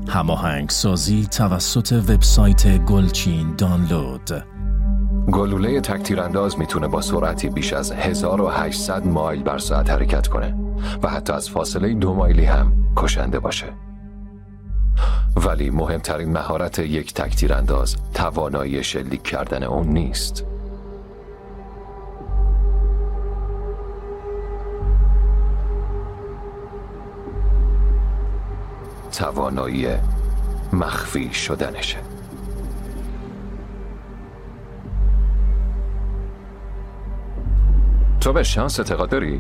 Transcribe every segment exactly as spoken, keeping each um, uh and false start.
هماهنگسازی توسط وبسایت گلچین دانلود. گلوله تک‌تیرانداز میتونه با سرعتی بیش از هزار و هشتصد مایل بر ساعت حرکت کنه و حتی از فاصله دو مایلی هم کشنده باشه. ولی مهمترین مهارت یک تک‌تیرانداز توانایی شلیک کردن اون نیست. توانایی مخفی شدنشه. تو به شانس اعتقاد داری؟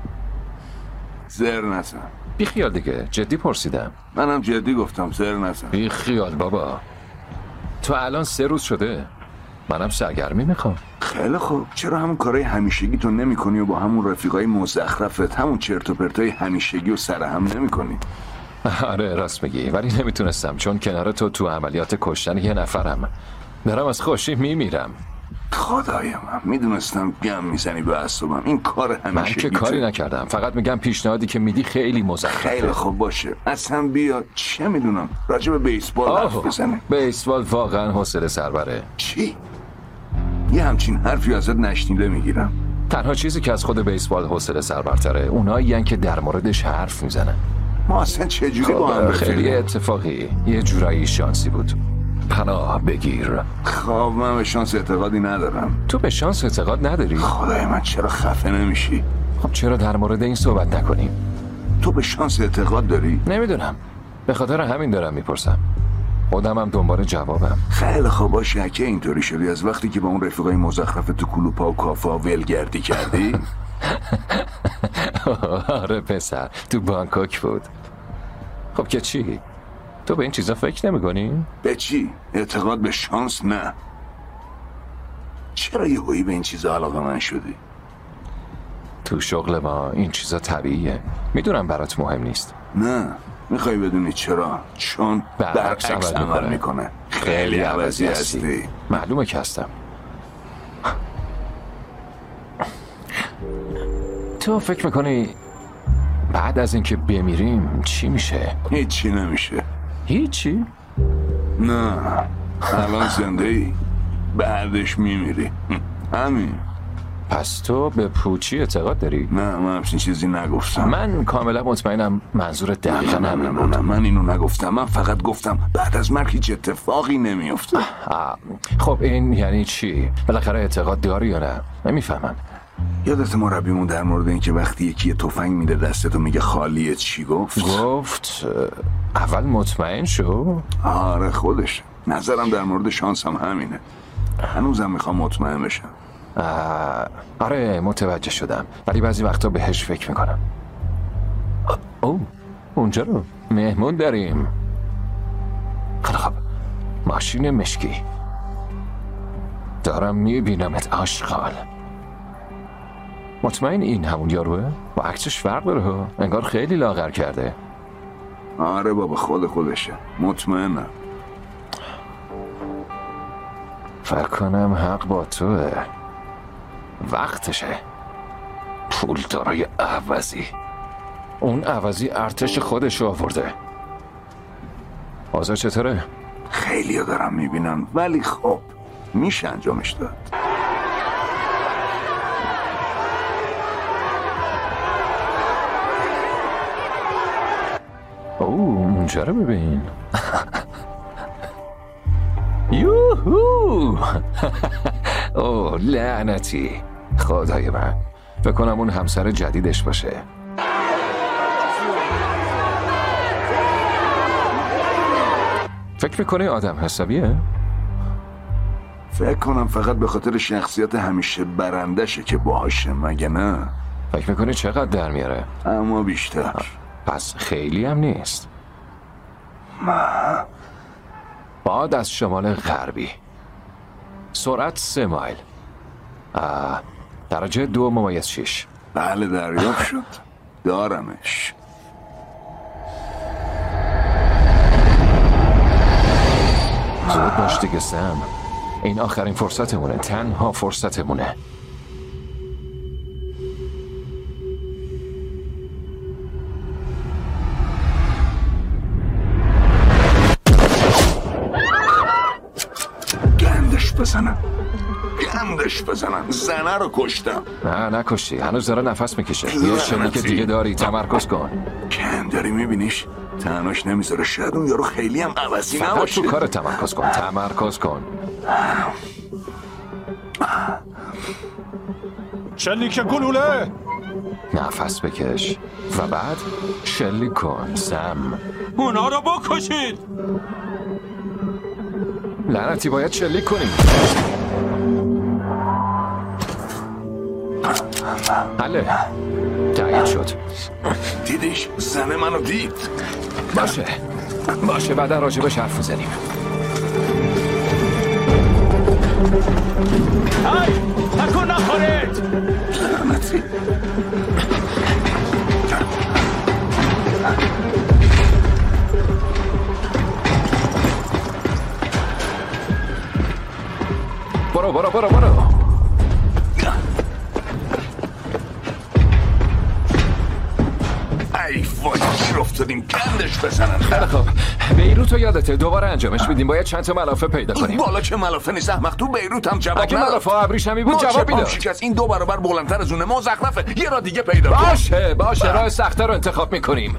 زر نزن. بی خیال دیگه، جدی پرسیدم. منم جدی گفتم زر نزن. بی خیال بابا. تو الان سه روز شده. منم سرگرمی میخوام. خیلی خوب، چرا همون کارهای همیشگی تو نمی کنی و با همون رفیقای مزخرفت همون چرت و پرتای همیشگی و سرهم نمی کنی؟ آره راست میگی، ولی نمیتونستم چون کنار تو تو عملیات کشتن یه نفرم. دارم از خوشی میمیرم. خدای من، میدونستم گم میزنی به اعصابم. این کار همیشگی. من که کاری نکردم، فقط میگم پیشنهادی که میدی خیلی مزخرفه. خیلی خوب باشه، اصلا بیا چه میدونم راجع به بیسبال حرف بزنه. بیسبال واقعا حوصله سربره. چی؟ یه همچین حرفی ازت نشنیده میگیرم. تنها چیزی که از خود بیسبال حوصله سربرتره اونایین که در موردش حرف میزنن. ما اصلا چجوری با هم خیلی اتفاقی، یه جورایی شانسی بود. پناه بگیر. خب من به شانس اعتقادی ندارم. تو به شانس اعتقاد نداری؟ خدای من، چرا خفه نمیشی؟ خب چرا در مورد این صحبت نکنیم؟ تو به شانس اعتقاد داری؟ نمیدونم، به خاطر همین دارم میپرسم. خودم هم دنبال جوابم. خیلی خوب باشه، که اینطوری شدی از وقتی که با اون رفیقای مزخرف تو کلوپا و کافا ولگردی کردی؟ آره پسر، تو بانکوک بود. خب که چی؟ تو به این چیزا فکر نمی کنی؟ به چی؟ اعتقاد به شانس نه. چرا یه هایی به این چیزا علاقه من شدی؟ تو شغل ما این چیزا طبیعیه. میدونم برات مهم نیست. نه، میخوای بدونی چرا؟ چون برعکس عمل میکنه. خیلی عوضی هستی. معلومه که هستم. تو فکر میکنی بعد از اینکه بمیریم چی میشه؟ هیچی نمیشه. هیچی؟ نه، الان زنده ای، بعدش میمیری. همین. پس تو به پوچی اعتقاد داری؟ نه، من همچین چیزی نگفتم. من کاملا مطمئنم منظور دقیقا نه نه نه نه من اینو نگفتم. من فقط گفتم بعد از مرگ هیچ اتفاقی نمیفته. خب این یعنی چی؟ بالاخره اعتقاد داری یا نه؟ نمیفهمم. یادت مربیمون در مورد این که وقتی یکی تفنگ میده دستت و میگه خالیه چی گفت؟ گفت اول مطمئن شو. آره خودش. نظرم در مورد شانس هم همینه. هنوزم میخوام مطمئن بشم. آره متوجه شدم، ولی بعضی وقتا بهش فکر میکنم. او اونجا رو مهمون داریم. خیلی خب، ماشین مشکی. دارم میبینمت آشغال. مطمئن این همون یاروه؟ با عکسش فرق داره ها، انگار خیلی لاغر کرده. آره بابا، خود خودشه، مطمئنم. فکر کنم حق با توه. وقتشه. پول دارای عوضی. اون عوضی ارتش خودشو آورده. آزا چطوره؟ خیلی ها دارم میبینم، ولی خب میشه انجامش داد. اوه اونجا رو ببین. یوهو. اوه لعنتی. خدای من، فکر کنم اون همسر جدیدش باشه. فکر میکنی آدم حسابیه؟ فکر کنم فقط به خاطر شخصیت همیشه برندشه که باشه، مگه نه؟ فکر میکنی چقدر در میاره؟ اما بیشتر. پس خیلی هم نیست. ما باد از شمال غربی، سرعت سه مایل، درجه دو ممیز شیش. بله دریافت شد. دارمش. زود باش دیگه سم، این آخرین فرصتمونه، تنها فرصتمونه. بزنن، گندش بزنن. زنه رو کشتم. نه نکشتی، هنوز داره نفس میکشه. یه شلیک دیگه داری، تمرکز کن. کن داری میبینیش؟ تنهاش نمیذاره. شاید اون یارو خیلی هم عوضی فقط نباشه. تو کار تمرکز کن، تمرکز کن. شلیک گلوله. نفس بکش و بعد شلیک کن. سم اونا رو بکشید. لعنتی باید شلیک کنیم. حله تایید شد. دیدیش؟ زنه منو دید. باشه باشه بعدا راجبش حرف میزنیم. های نکن نخورید. لعنتی. برو برو برو برو. ای وای گیر افتادیم. گندش بزنن. خیلی خوب بیروت رو یادته دوباره انجامش میدیم. باید چند تا ملافه پیدا کنیم. بالا که ملافه نیست احمق. تو بیروت هم جواب اگه نداد. ملافه ابریشمی بود جواب میداد. شکست. این دو برابر بلندتر از اونه. مزخرفه. یه را دیگه پیدا کن. باشه باشه راه سخته رو انتخاب میکنیم.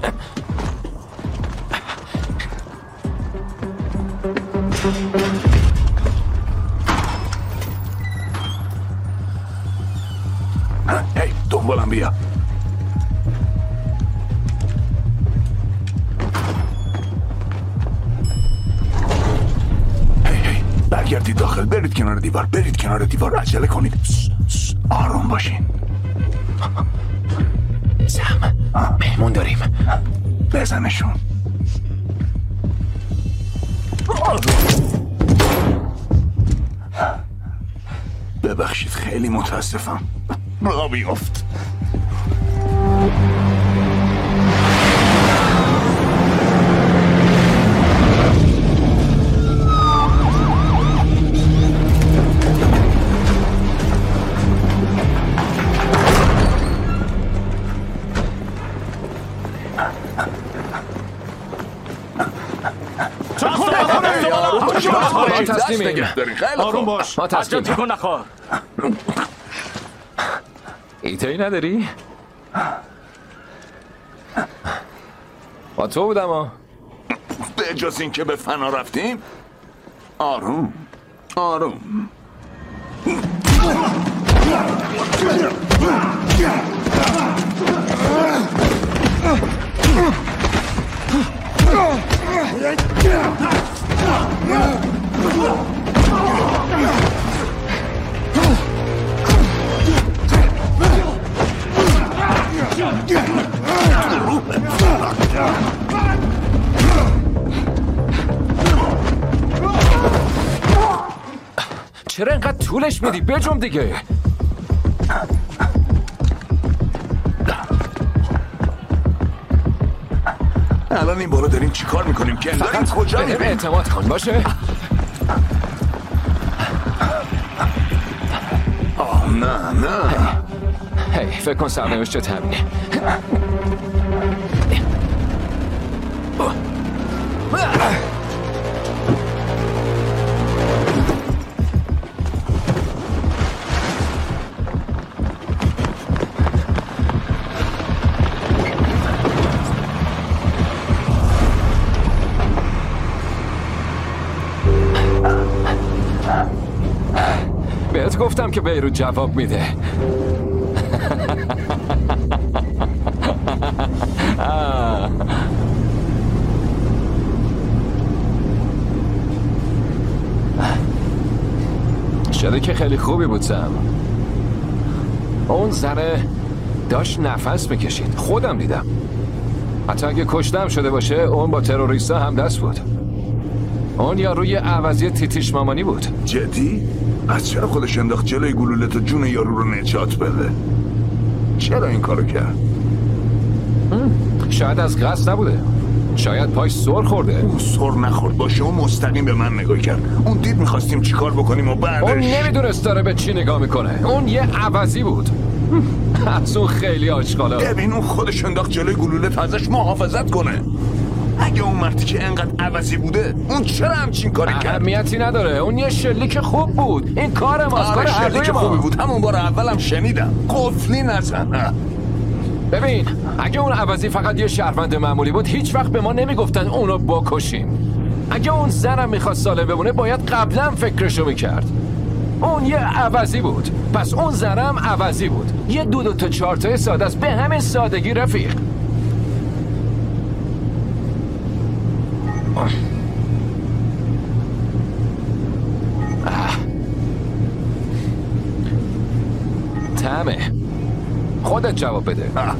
هی دنبالم بیا. هی هی برگردید داخل. برید کنار دیوار. برید کنار دیوار. عجله کنید. آروم باشین. سم مهمون داریم. بزنشون. ببخشید خیلی متاسفم. را بیافت. آروم باش. ما تصمیم تکون نخور. ایتایی نداری؟ با تو بودم ها. به جز این که به فنا رفتیم. آروم آروم. چرا اینقدر طولش میدی؟ بجم دیگه. الان این بالا داریم چی کار میکنیم؟ که داریم کجا به میریم؟ اعتماد کن باشه. آه نه نه. هی فکر کن سرنوشت همینه. بهت گفتم که بیروت جواب میده. شده که خیلی خوبی بود سم. اون زنه داشت نفس میکشید. خودم دیدم. حتی اگه کشتم شده باشه اون با تروریستا هم دست بود. اون یاروی عوضی تیتیش مامانی بود. جدی؟ از چرا خودش انداخت جلوی گلوله تا جون یارو رو نجات بده؟ چرا این کارو کرد؟ شاید از قصد نبوده. شاید پاش سر خورده. او سر نخورد باشه. اون مستقیم به من نگاه کرد. اون دید میخواستیم چیکار بکنیم و بعدش اون نمیدونست داره به چی نگاه میکنه. اون یه عوضی بود. از اون خیلی آشغالا. ببین اون خودش انداخت جلوی گلوله تا ازش محافظت کنه. اگه اون مردی که انقدر عوضی بوده اون چرا همچین کاری کرد؟ اهمیتی نداره، اون یه شلیک خوب بود. این کار ماست، کار هر دوی ما. خوبی بود، همون بار اولم شنیدم. قفلی نزن. ببین اگه اون عوضی فقط یه شهروند معمولی بود هیچ وقت به ما نمیگفتن اونو بکشیم. اگه اون زنم میخواست سالم بمونه باید قبلا فکرشو میکرد. اون یه عوضی بود، پس اون زنم عوضی بود. یه دو دو تا چهار تای ساده است، به همین سادگی رفیق. تمه خودت جواب بده. آه.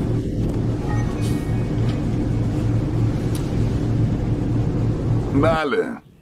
بله.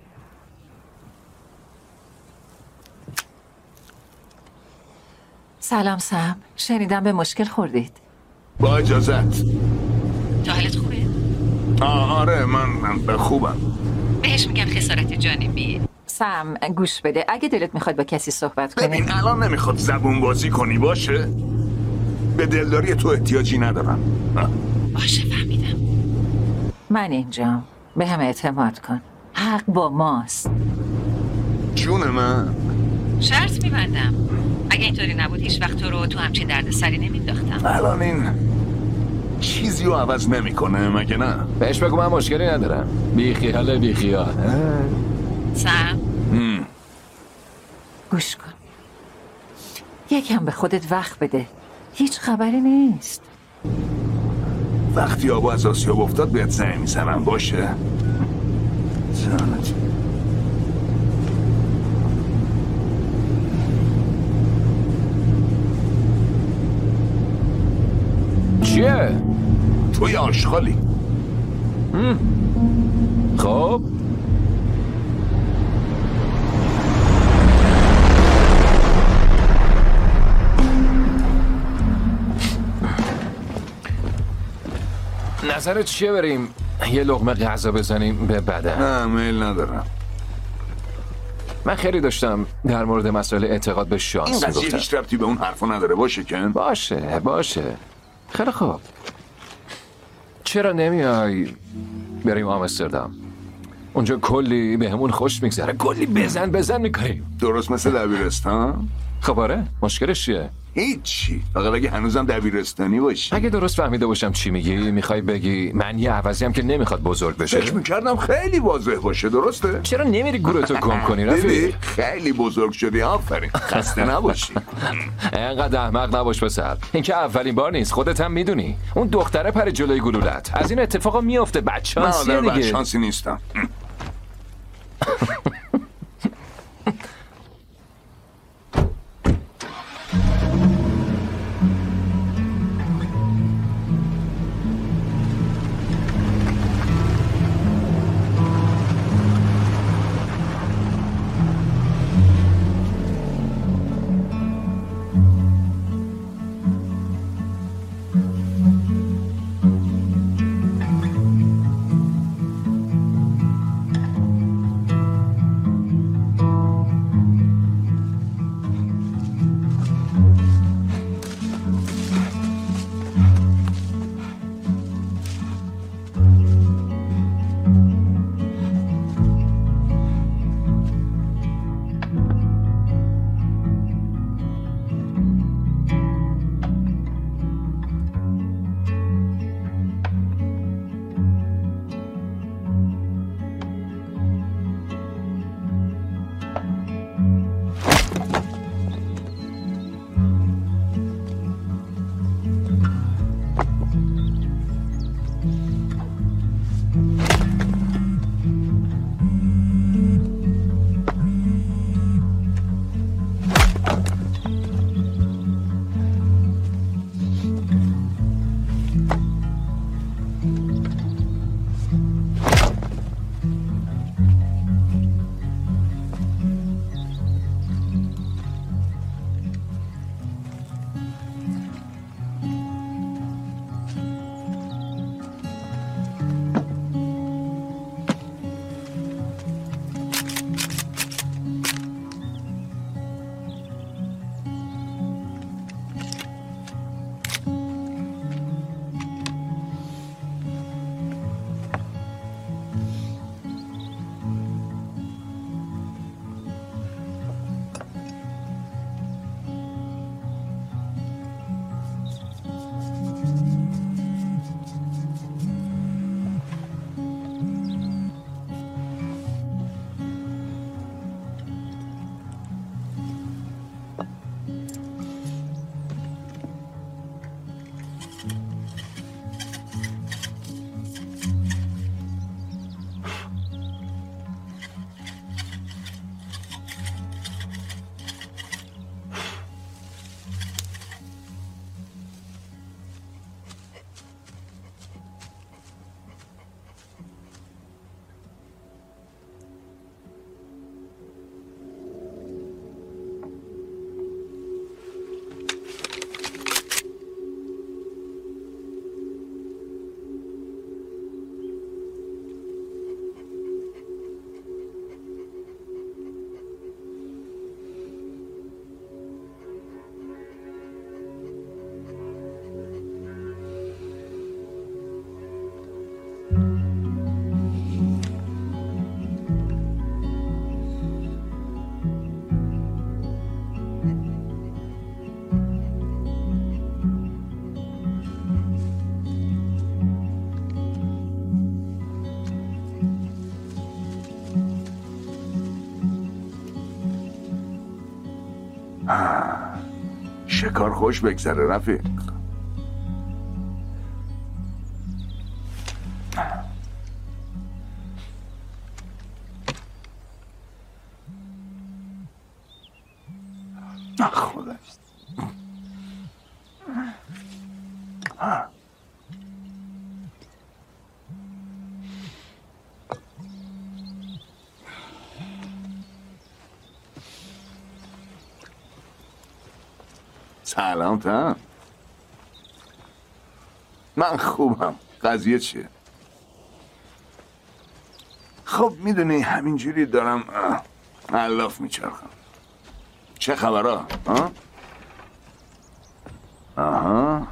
سلام سم، شنیدم به مشکل خوردید. با اجازت. تو حالت خوبه؟ آه آره من, من خوبم. بهش میگن خسارت جانبی. سم گوش بده، اگه دلت میخواد با کسی صحبت کنی. ببین الان نمیخواد زبون بازی کنی باشه؟ به دلداری تو احتیاجی ندارم. آه. باشه فهمیدم. من اینجام، به هم اعتماد کن. حق با ماست. جون من شرط میبندم اگه اینطوری نبود هیچ وقت تو رو تو همچین درد سری نمینداختم. الان این چیزی رو عوض نمیکنه مگه نه؟ بهش بگو من مشکلی ندارم. بی خیال بی خیال. سم گوش کن، یکم به خودت وقت بده. هیچ خبری نیست. وقتی آبو از آسیاب افتاد بهت زنگ میزنم باشه؟ جانت چیه؟ توی آشغالی. خب نظرت چیه بریم یه لقمه غذا بزنیم به بدن؟ نه میل ندارم. من خیلی داشتم در مورد مسئله اعتقاد به شانس این میگفتم. قضیه هیچ ربطی به اون حرفا نداره باشه کن؟ باشه باشه خیلی خوب. چرا نمیای بریم آمستردام؟ اونجا کلی به همون خوش میگذره، کلی بزن بزن میکنیم. درست مثل دبیرستان؟ خب آره، مشکلش چیه؟ هیچی، فقط اگه هنوزم دبیرستانی باشی. اگه درست فهمیده باشم چی میگی، میخوای بگی من یه عوضیم که نمیخواد بزرگ بشه؟ فکر میکردم خیلی واضح باشه. درسته؟ چرا نمیری گروهتو گم کنی رفیق؟ خیلی بزرگ شدی. آفرین، خسته نباشی. اینقدر احمق نباش پسر. این که اولین بار نیست، خودت هم میدونی. اون دختره پر جلوی گلولت، از این اتفاقا میفته. بچانسیه دیگه. بچانسی نیستم. شکار خوش بگذره رفیق. خدا سلام تا من خوبم. قضیه چیه؟ خب میدونی همینجوری دارم علاف میچرخم. چه خبرها؟ آه؟ آها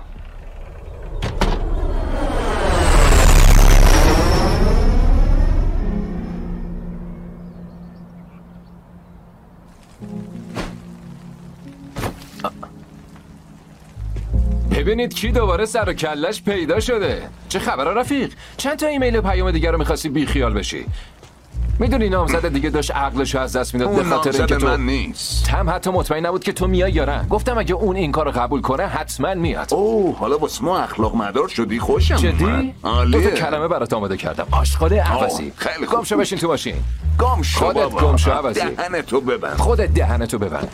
ببینید کی دوباره سر و کلش پیدا شده. چه خبره رفیق؟ چند تا ایمیل و پیام دیگه رو می‌خواستی بی خیال بشی؟ میدونی نامزد دیگه داشت عقلشو از دست میداد به خاطر اینکه تو من نیست. تم حتی مطمئن نبود که تو میای یا نه. گفتم اگه اون این کارو قبول کنه حتما میاد. اوه حالا واسه ما اخلاق مدار شدی. خوشم جدی؟ عالیه. دو تا کلمه برات آماده کردم. آشغال عوضی. خیلی خوب. گم شو بشین تو ماشین. گم شو خودت بابا. گم شو عوضی. دهنتو ببند. خودت دهنتو ببند.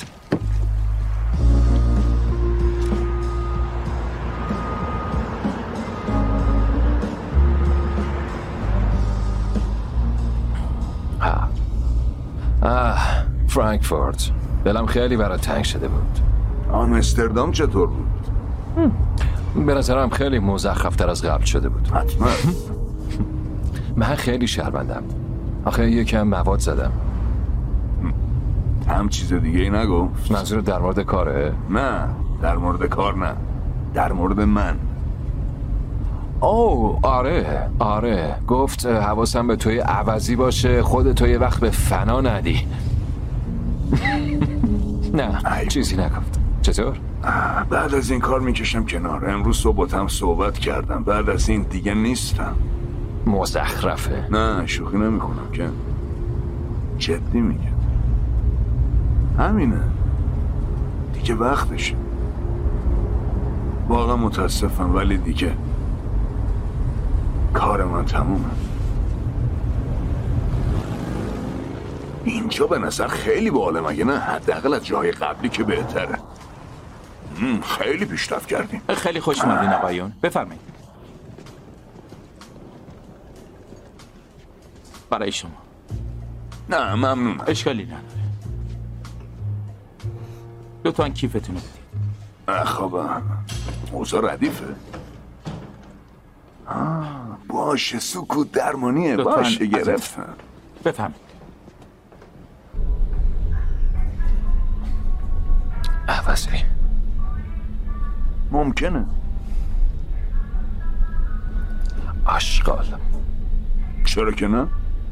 آه فرانکفورت. دلم خیلی برات تنگ شده بود. آمستردام چطور بود؟ به نظرم خیلی مزخرفتر از قبل شده بود. حتما. من خیلی شرمندم. آخه یکم مواد زدم. هم چیز دیگه ای نگفت؟ منظور در مورد کاره؟ نه در مورد کار نه، در مورد من. اوه آره آره گفت حواسم به توی عوضی باشه، خود توی یه وقت به فنا ندی. نه چیزی نگفت. چطور؟ بعد از این کار میکشم کنار. امروز صبح هم صحبت کردم. بعد از این دیگه نیستم. مزخرفه. نه شوخی نمیکنم که، جدی میگم. همینه دیگه، وقتشه. واقعا متاسفم ولی دیگه کار من تمومه. اینجا به نظر خیلی باحاله مگه نه؟ حداقل از جای قبلی که بهتره. خیلی پیشرفت کردیم. خیلی خوش اومدین آقایون. بفرمایید. برای شما. نه ممنونم. اشکالی نداره. لطفاً کیفتون رو بدید. خب اوضاع ردیفه. آه باشه سکوت درمانیه. باشه گرفتم. بفرمایید. عوضی ممکنه. آشغال. چرا که نه؟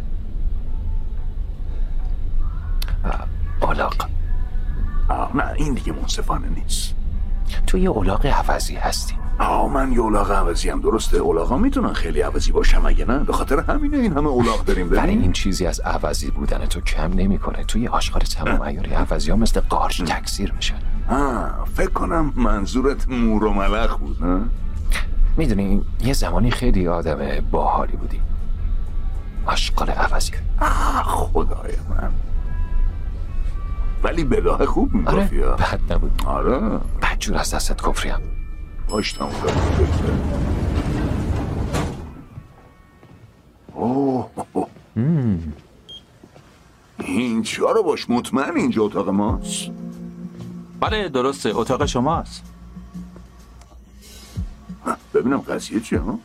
اولاق. آه نه این دیگه منصفانه نیست. تو یه اولاق عوضی هستی. آه من یه اولاق عوضی هم. درسته اولاقا میتونن خیلی عوضی باشم اگه نه؟ به خاطر همینه این همه اولاق داریم داریم. ولی این چیزی از عوضی بودن تو کم نمیکنه. توی آشغال تمام عیاری عوضی ها مثل قارچ تکثیر میشن. آه فکر کنم منظورت مور و ملخ بود. نه؟ میدونی یه زمانی خیلی آدم باحالی بودی. آشغال عوضی. آه خدای من. ولی بداه خوب میگفتی. آره بد نبود. آره بدجور از دستت کفریم. باشتم دارم. اوه اینجا رو باش. مطمئن اینجا اتاق ماست؟ بله درسته اتاق شماست. ببینم قضیه چیه ها؟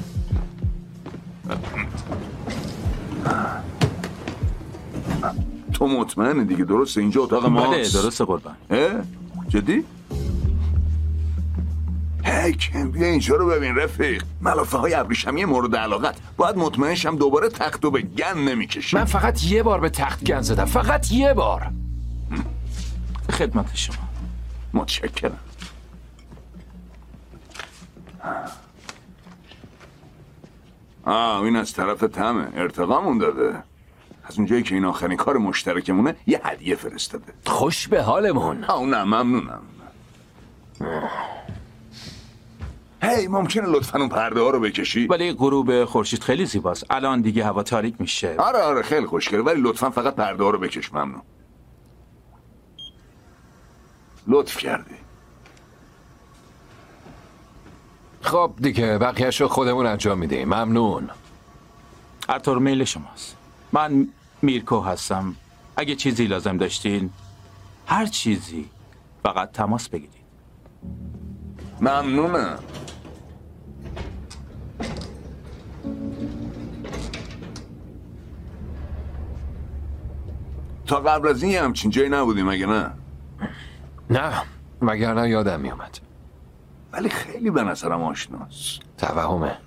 تو مطمئنی دیگه درسته اینجا اتاق ماست؟ بله درسته قربان. اه؟ جدی؟ هیکن بیا اینجا رو ببین رفیق. ملافه های ابریشمی مورد علاقت. باید مطمئن شم دوباره تختو به گن نمیکشی. من فقط یه بار به تخت گن زدم. فقط یه بار. خدمت شما. متشکرم. آه این از طرف تمه. ارتقامون داده. از اونجایی که این آخرین کار مشترکمونه یه هدیه فرستاده. خوش به حالمون. آه نه ممنونم. هی ممکنه لطفاً اون پرده ها رو بکشی؟ ولی غروب خورشید خیلی زیباست. الان دیگه هوا تاریک میشه. آره آره خیلی خوشگله، ولی لطفاً فقط پرده ها رو بکش. ممنون. لطف کردی. خب دیگه بقیه‌شو خودمون انجام میدیم. ممنون. هر طور میل شماست. من میرکو هستم. اگه چیزی لازم داشتین، هر چیزی، فقط تماس بگیرید. ممنونم. تا قبل از این یه همچین جایی نبودیم مگه نه؟ نه وگرنه یادم میومد. ولی خیلی به نظرم آشناست. توهمه.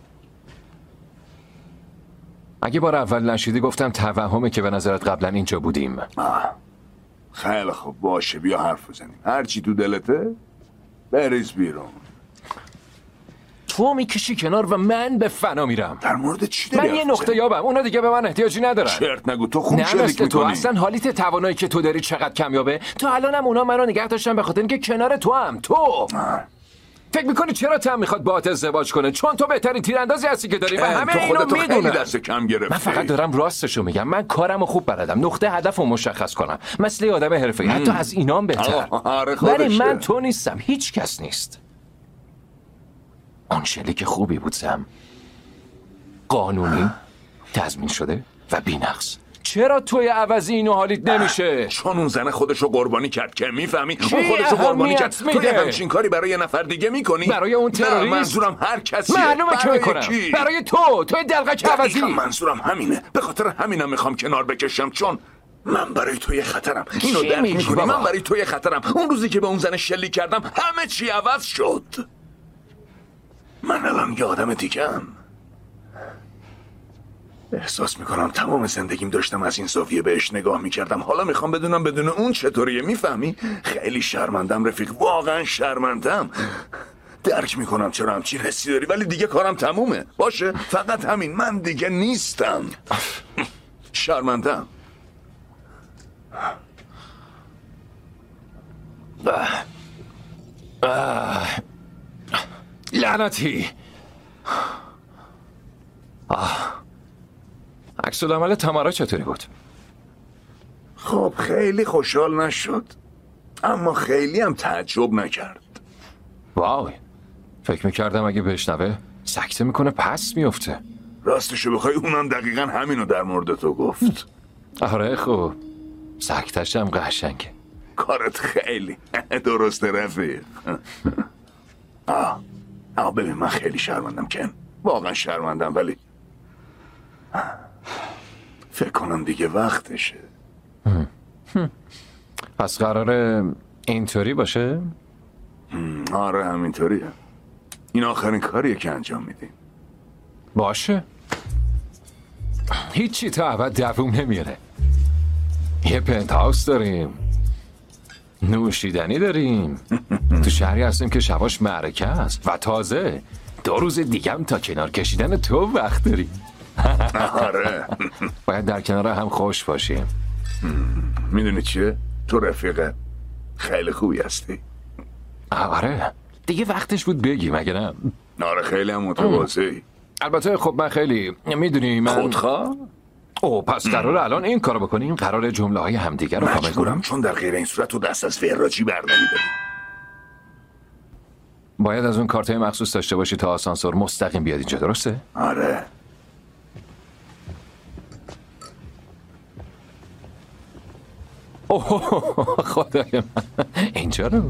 اگه بار اول نشیدی گفتم توهمه که به نظرت قبلا اینجا بودیم. آه. خیلی خوب باشه، بیا حرف بزنیم. هرچی تو دلته بریز بیرون. تو میکشی کنار و من به فنا میرم. در مورد چی داری؟ من یه نقطه یابم، اونا دیگه به من احتیاجی ندارن. چرت نگو، تو خوب نه شلیک مثل تو میکنی. اصلا حالیت توانایی که تو داری چقدر کمیابه. تو الانم اونا منو نگه داشتن به خاطر اینکه کنار تو هم تو آه. فکر میکنی چرا تم میخواد باهات ازدواج کنه؟ چون تو بهترین تیراندازی هستی که داری و همه تو اینو خودتو خیلی میدونن. دست کم گرفتی. من فقط دارم راستشو میگم. من کارمو خوب بلدم، نقطه هدفو مشخص کنم، مثل آدم حرفه‌ای، حتی از اینام بهتر. آره ولی من تو نیستم، هیچ کس نیست. اون شلیک خوبی بود سم، قانونی، تضمین شده و بی‌نقص. چرا توی عوضی اینو حالیت نمیشه؟ چون اون زن خودشو قربانی کرد که میفهمی. چی اون خودشو قربانی کرد. میده؟ تو همچین کاری برای یه نفر دیگه میکنی؟ برای اون تروریست؟ نه منظورم هر کسیه. معلومه که میکنم. کی؟ برای تو، توی دلقک عوضی. منظورم همینه. به خاطر همینم میخوام کنار بکشم، چون من برای تو یه خطرم. اینو چی درک میگی میکنی؟ بابا؟ من برای تو یه خطرم. اون روزی که به اون زن شلیک کردم همه چی عوض شد. من الان یه آدم دیگه‌ام. احساس میکنم تمام زندگیم داشتم از این زاویه بهش نگاه میکردم. حالا میخوام بدونم بدون اون چطوریه. میفهمی؟ خیلی شرمندم رفیق، واقعا شرمندم. درک میکنم چرا همچین حسی داری، ولی دیگه کارم تمومه. باشه فقط همین، من دیگه نیستم. شرمندم. لعنتی. آه. عکس العمل تمارا چطوری بود؟ خب خیلی خوشحال نشد، اما خیلی هم تعجب نکرد. واو، فکر میکردم اگه بشنوه سکته میکنه پس میفته. راستشو بخوای اونم دقیقا همینو در مورد تو گفت. آره خوب، سکتش هم قشنگه. کارت خیلی درسته رفیق. آه آه ببین من خیلی شرمندم کن، واقعا شرمندم، ولی فکر کنم دیگه وقتشه. پس قراره اینطوری باشه؟ آره همینطوریه. این آخرین کاریه که انجام میدیم. باشه. هیچی تا ابد دووم نمیاره. یه پنت هاوس داریم، نوشیدنی داریم، تو شهری هستیم که شباش معرکه است و تازه دو روز دیگه هم تا کنار کشیدن تو وقت داریم. آره باید در کنار هم خوش باشیم. میدونی چیه؟ تو رفیق خیلی خوبی هستی. آره دیگه وقتش بود بگی مگه نه؟ آره خیلی هم متواضعی. البته خب من خیلی میدونی من خودخواه؟ او پس قراره الان این کارو بکنیم؟ قراره جمله های همدیگر رو کامل مجبورم، کنیم؟ چون در غیر این صورت تو دست از فراجی برداری. باید از اون کارتای مخصوص داشته باشی تا آسانسور مستقیم بیاد اینجا، درسته؟ آره اوه خدای من اینجا رو.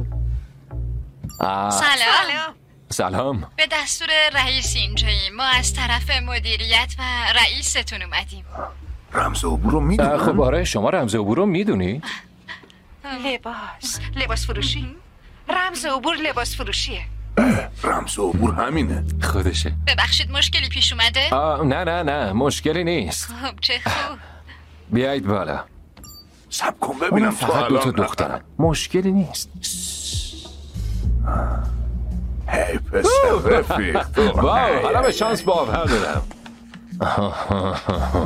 سلام. سلام. به دستور رئیس اینجاییم. ما از طرف مدیریت و رئیستون اومدیم. رمز عبور رو میدونم. خب آره شما رمز عبور رو میدونی؟ لباس لباس فروشی؟ رمز عبور لباس فروشیه. رمز عبور همینه. خودشه. ببخشید مشکلی پیش اومده؟ آه نه نه نه مشکلی نیست. خب چه خوب. بیایید بالا. سب کن اونم ببینم تو فقط دو تا الان. دخترن. مشکلی نیست. هی پسر رفیق تو. واو حالا به شانس باور دارم.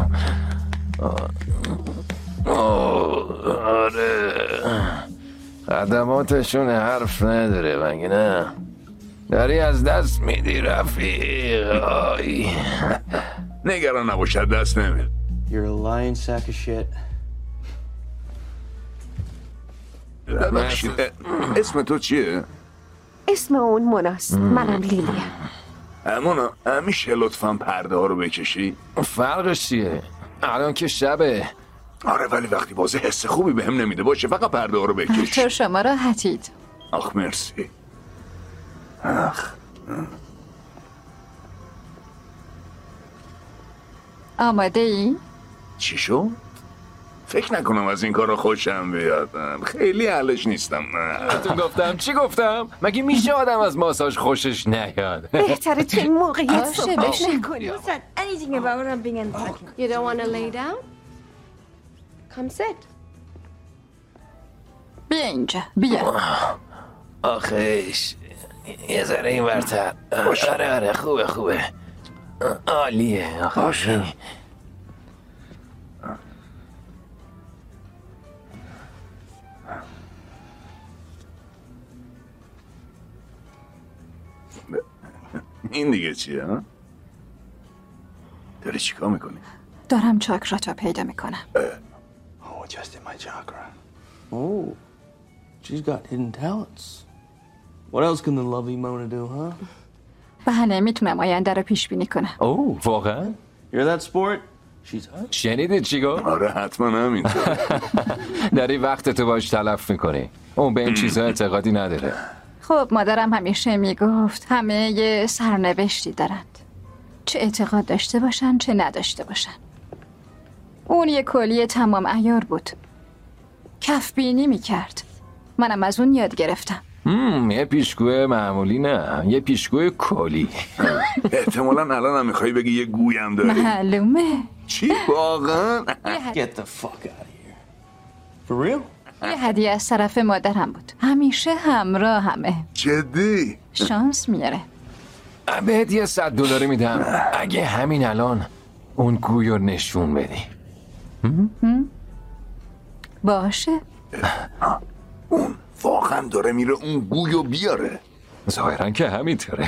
آره خدماتشون حرف نداره مگه نه؟ داری از دست میدی رفیق. آی نگران نباشد دست نمید. You're a lying sack of shit. اسم تو چیه؟ اسم اون مناست. منم لیلیم. مونا میشه لطفا پرده ها رو بکشی؟ فرقش چیه؟ الان که شبه. آره ولی وقتی بازه حس خوبی به هم نمیده باشه فقط پرده ها رو بکش. تو شما راحتید. آخ مرسی. آخ آماده ای؟ چی شو؟ فکر نکنم از این کارا خوشم بیاد. خیلی اهلش نیستم. تو گفتم چی گفتم؟ مگه میشه آدم از ماساژ خوشش نیاد؟ بهتره تو این موقعیت صحبت نکنی. Anything about what I'm being unpacking. You don't want to lay down? Come sit. بیا اینجا بیا. آخیش یه ذره این ورتر. آره آره خوبه خوبه عالیه. آخه این دیگه چیه ها؟ داری چیکار میکنی؟ دارم چاکراتو پیدا میکنم. Oh, adjusting my chakra. Oh, she's got hidden talents. What else can the lovely Mona do, huh? بله میتونم آینده رو پیش بینی کنم. اوه واقعا؟ You're that sport? She's hot. شنیدید چی گفت؟ آره حتما همینطور. داری وقتتو باش تلف میکنی. اون به این چیزا اعتقادی نداره. خب مادرم همیشه میگفت همه یه سرنوشتی دارند، چه اعتقاد داشته باشن چه نداشته باشن. اون یه کلی تمام عیار بود، کف بینی میکرد. منم از اون یاد گرفتم. هم یه پیشگوی معمولی نه، یه پیشگوی کلی. احتمالاً الان هم میخوایی بگی یه گویم داری. معلومه. چی واقعا؟ Get the fuck out of here. For real? یه هدیه از طرف مادرم بود، همیشه همراه همه. جدی؟ شانس میاره. بهت یه صد دلاری میدم اگه همین الان اون گوی رو نشون بدی. باشه. اون واقعا داره میره اون گوی رو بیاره. ظاهرا که همینطوره.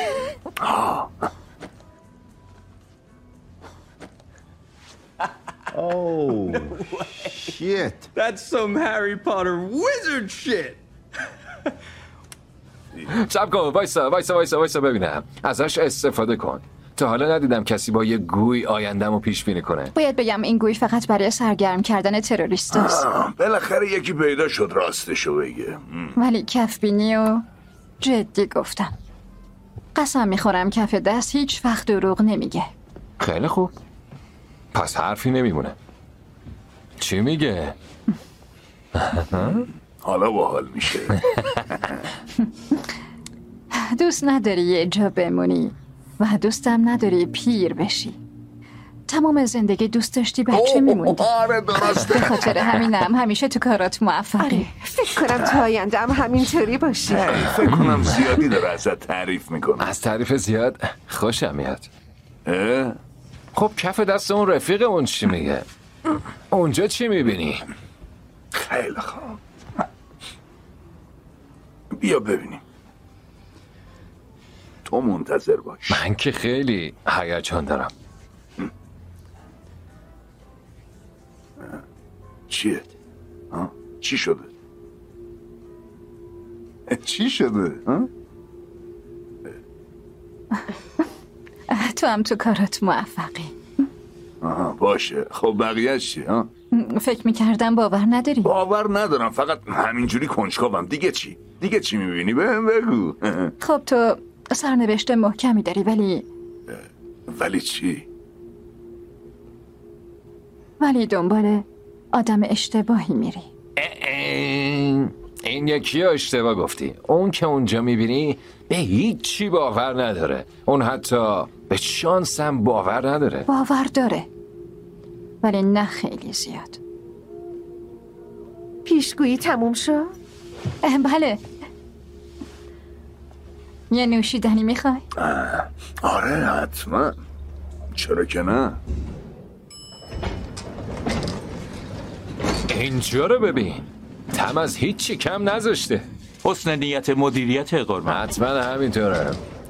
Oh, shit. That's some Harry Potter wizard shit. صبر کن وایسا وایسا وایسا وایسا ببینم. ازش استفاده کن. تا حالا ندیدم کسی با یه گوی آینده‌مو پیش بینی کنه. باید بگم این گوی فقط برای سرگرم کردن تروریستاست. بالاخره یکی پیدا شد راستشو بگه. ولی کف بینی و جدی گفتم. قسم میخورم کف دست هیچ وقت دروغ نمیگه. خیلی خوب. پس حرفی نمیمونه. چی میگه؟ حالا باحال میشه. دوست نداری یه جا بمونی و دوستم نداری پیر بشی. تمام زندگی دوست داشتی بچه میموندی. آره درسته. به خاطر همینم همیشه تو کارات موفقی. فکر کنم تا آینده هم همینطوری باشی. فکر کنم زیادی داره ازت تعریف میکنه. از تعریف زیاد خوشم میاد. اه؟ خب کف دست اون رفیق اون چی میگه؟ اونجا چی میبینی؟ خیلی خوب. بیا ببینیم. تو منتظر باش. من که خیلی هیجان دارم. چیه؟ ها؟ چی شده؟ چی شده؟ ها؟ تو هم تو کارات موفقی. آها باشه. خب بقیه چی؟ ها؟ فکر میکردم باور نداری. باور ندارم، فقط همینجوری کنجکاوم. دیگه چی؟ دیگه چی میبینی؟ بهم بگو. خب تو سرنوشت محکمی داری ولی ولی چی؟ ولی دنبال آدم اشتباهی میری. این یکی ها اشتباه گفتی. اون که اونجا میبینی به هیچی باور نداره. اون حتی به شانس هم باور نداره. باور داره ولی نه خیلی زیاد. پیشگویی تموم شد؟ بله. یه نوشیدنی میخوای؟ آره حتما. چرا که نه؟ اینجا رو ببین. هم از هیچی کم نذاشته. حسن نیت مدیریت قربان. حتما همینطوره.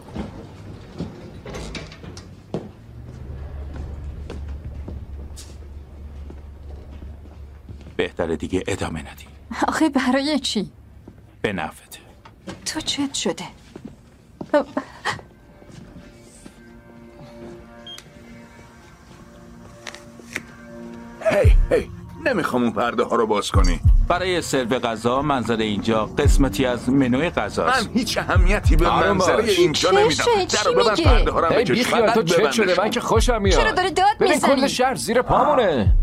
بهتره دیگه ادامه ندی. آخه برای چی؟ به نفته. تو چت شده؟ هی هی نمیخوام اون پرده ها رو باز کنی. برای سرو غذا منظر اینجا قسمتی از منوی غذاست. من هیچ اهمیتی به منظره اینجا نمیدم. درو ببند، پرده ها رو بکش. هی بیخیال، تو چت شده؟ من که خوشم میاد. چرا داری داد میزنی؟ ببین کل شهر زیر پامونه.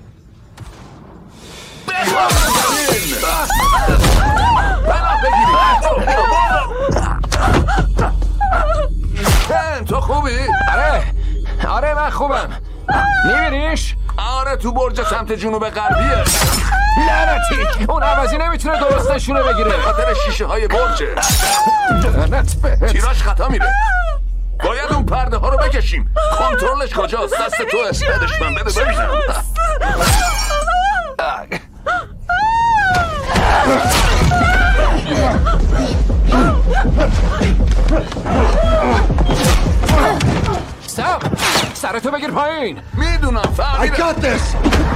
تو خوبی؟ آره آره من خوبم. میبینیش؟ آره تو برج سمت جنوب غربیه. لعنتی اون عوضی نمیتونه درست نشونه بگیره. خاطر شیشه های برجه. لعنت بهت. تیراژ خطا میره. باید اون پرده ها رو بکشیم. کنترلش کجاست؟ دست تو استدش من بده ببینم. سم سرتو بگیر پایین. میدونم فهمیدم. I got this.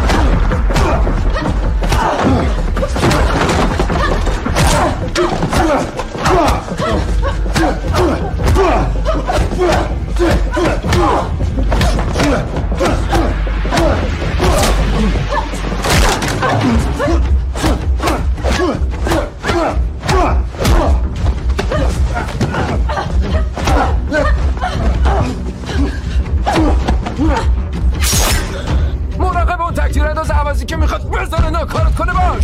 مراقب اون تک‌تیرانداز عوضی که میخواد بزنه ناکارت کنه باش.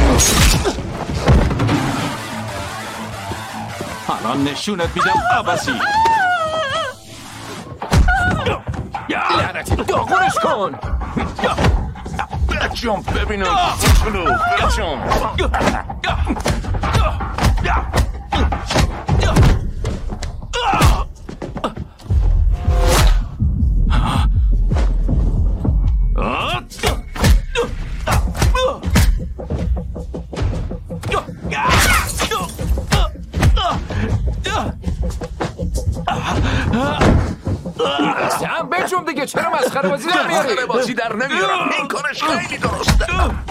الان نشونت میدم عوضی. لعنتی داغونش کن. بچم ببینم چلو بچم. سم بچم دیگه چرا مسخره بازی در میاری؟ مسخره بازی در نمیارم. این کارش خیلی درسته.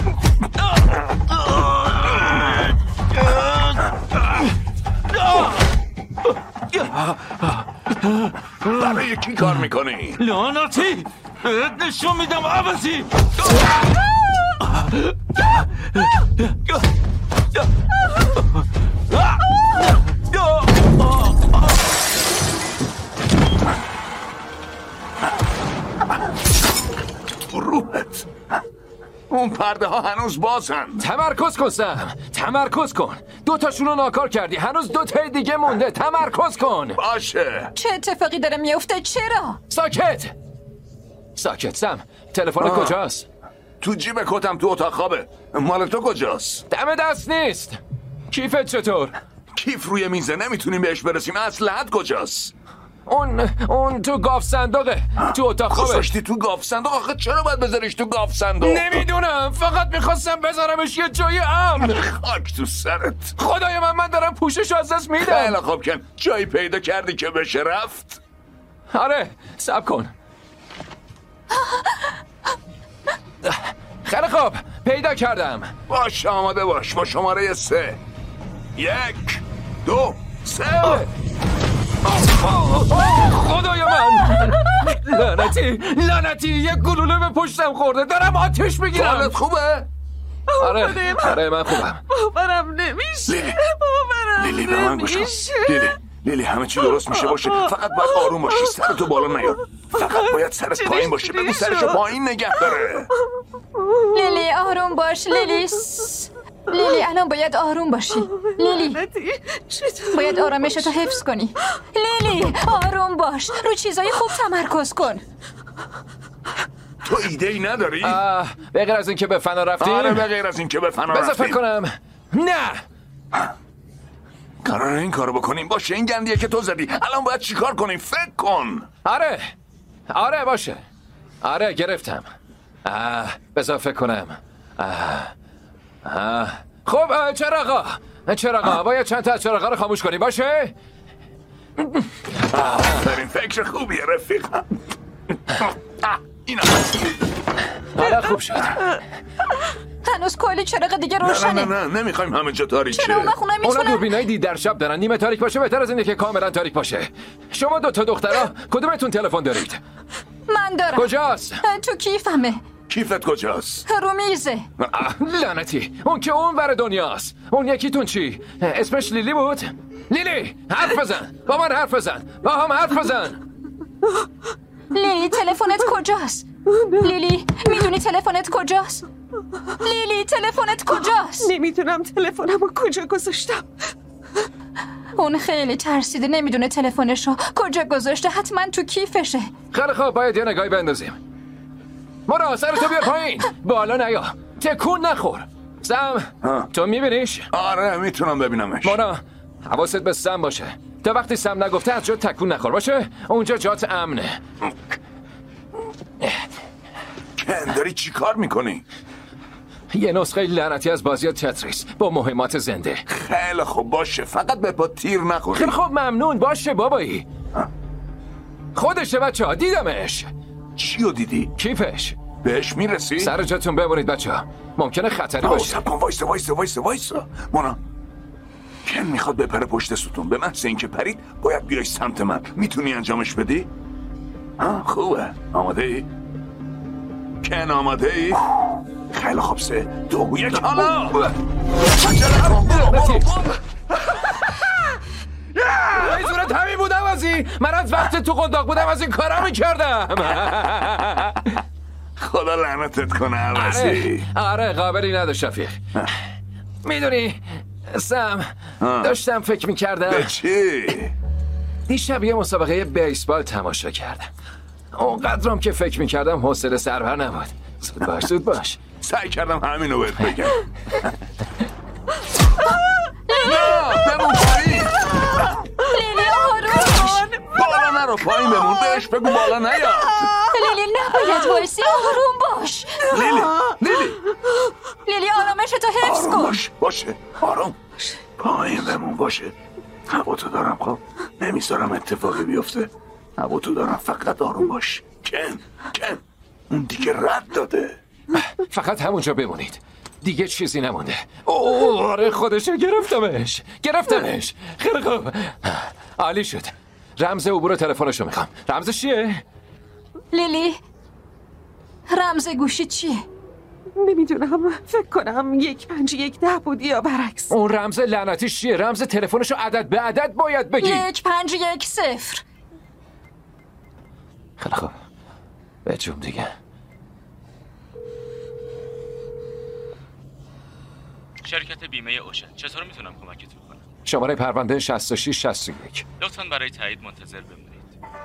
برای کی کار میکنی؟ لعنتی نشون میدم عوضی. روحت اون پرده ها هنوز بازن. تمرکز کن سم تمرکز کن. دو تاشون رو ناکار کردی. هنوز دو تای دیگه مونده. تمرکز کن. باشه. چه اتفاقی داره میفته؟ چرا؟ ساکت ساکت سم. تلفن کجاست؟ تو جیب کتم تو اتاق خوابه. مال تو کجاست؟ دم دست نیست. کیفت چطور؟ کیف روی میزه نمیتونیم بهش برسیم. اسلحه‌ت کجاست؟ اون اون تو گاف صندوقه. تو اتاق خوابه. گذاشتی تو گاف صندوق؟ آخه چرا باید بذاریش تو گاف صندوق؟ نمیدونم فقط میخواستم بذارمش یه جای امن. خاک تو سرت. خدای من من دارم پوشش از دست میدم. خیلی خوب کن. جایی پیدا کردی که بشه رفت؟ آره صبر کن. خیلی خوب پیدا کردم. باش آماده باش با شماره سه. یک دو سه. خدای من لعنتی لعنتی یک گلوله به پشتم خورده. دارم آتش میگیرم. حالت خوبه؟ آره آره من خوبم. باورم نمیشه. لیلی باورم لیلی به من گوش کن. لیلی لیلی همه چی درست میشه باشه. فقط باید آروم باشی. سرتو بالا نیار. فقط باید سرت پایین باشه. بگو سرشو پایین نگه داره. لیلی آروم باش. لیلی لیلی الان باید آروم باشی. لیلی باید آرامشتو حفظ کنی. لیلی آروم باش. رو چیزای خوب تمرکز کن. تو ایده ای نداری؟ به غیر از این که به فنا رفتیم. آره به غیر از این که به فنا رفتیم. بذار فکر کنم. نه قراره این کارو بکنیم. باشه این گندیه که تو زدی. الان باید چیکار کنیم؟ فکر کن. آره آره باشه. آره گرفتم. بذار فکر کنم. آه. آه. خب چراغا چراغا باید چند تا از چراغا رو خاموش کنی باشه؟ آفرین فکر خوبیه رفیقم. اینا حالا خوب شد. هنوز کلی چراغ دیگه نه روشنه. نه نه نه نمیخوایم همه جا تاریکه. چرا اونا خونه اونا میتونن؟ دوربینای دید در شب دارن. نیمه تاریک باشه بهتر از اینه که کاملا تاریک باشه. شما دو تا دخترا کدومتون تلفن دارید؟ من دارم. کجاست؟ تو کیفمه. کیفت کجاست؟ رو میزه. لعنتی اون که اون ور دنیاست. اون یکیتون چی؟ اسمش لیلی بود؟ لیلی حرف بزن با من حرف بزن با هم حرف بزن. لیلی تلفنت کجاست؟ لیلی میدونی تلفنت کجاست؟ لیلی تلفنت کجاست؟ نمیدونم تلفنمو کجا گذاشتم. اون خیلی ترسیده نمیدونه تلفنشو کجا گذاشته. حتما تو کیفشه. خیلی خوب باید یه نگاهی بندازیم. مرا سرتو بیار پایین بالا نیا تکون نخور. سم تو میبینیش؟ آره میتونم ببینمش. مرا حواست به سم باشه تا وقتی سم نگفته از جا تکون نخور باشه. اونجا جات امنه. کن داری چی کار میکنی؟ یه نسخه لعنتی از بازی تتریس با مهمات زنده. خیلی خوب باشه فقط به پا تیر نخوری. خیلی خوب ممنون باشه بابایی. خودشه بچه ها دیدمش. چیو دیدی؟ کیفش. بهش میرسی؟ سر جاتون بمونید بچه ها ممکنه خطری باشه. سب کن وایسا وایسا وایسا وایسا مونا کن میخواد بپره پشت ستون. به محض اینکه پرید باید بیای سمت من. میتونی انجامش بدی؟ ها خوبه. آماده ای؟ کن آماده ای؟ خیلی خوب سه دو یک حالا ایزورت همین بودم ازی. من از وقت تو قنداق بودم از این کارا میکردم. خدا لعنتت کنه عوضی. آره قابلی نداشت شفیق. میدونی سم داشتم فکر میکردم به چی؟ دیشب یه مسابقه بیسبال تماشا کردم. اونقدرم که فکر میکردم حوصله سربر نبود. زود باش زود باش. سعی کردم همینو بهت بگم. نه بمون پایین. لیلی آروم بالا نرو پایین بمون. بهش بگو بالا نیاد. لیلی نباید وایسی. آروم باش. لیلی لیلی لیلی آرامش تو حفظ آروم کن. باش باشه آروم پایین بمون باشه. هوا تو دارم خب نمیذارم اتفاقی بیفته. هوا تو دارم فقط آروم باش. کن کن اون دیگه رد داده. فقط همونجا بمونید دیگه چیزی نمونده. اوه آره خودشه گرفتمش گرفتمش. خیلی خوب عالی شد. رمز عبور تلفنشو میخوام. رمزش چیه؟ لیلی رمز گوشی چیه؟ نمیدونم فکر کنم یک پنج یک ده بود یا برعکس. اون رمز لعنتیش چیه؟ رمز تلفنشو عدد به عدد باید بگی. یک پنج یک صفر. خیلی خوب به جوم دیگه. شرکت بیمه اوشن چطور میتونم کمکتون کنم؟ شماره پرونده شصت و شش شصت و یک. لطفاً برای تایید منتظر بمونید.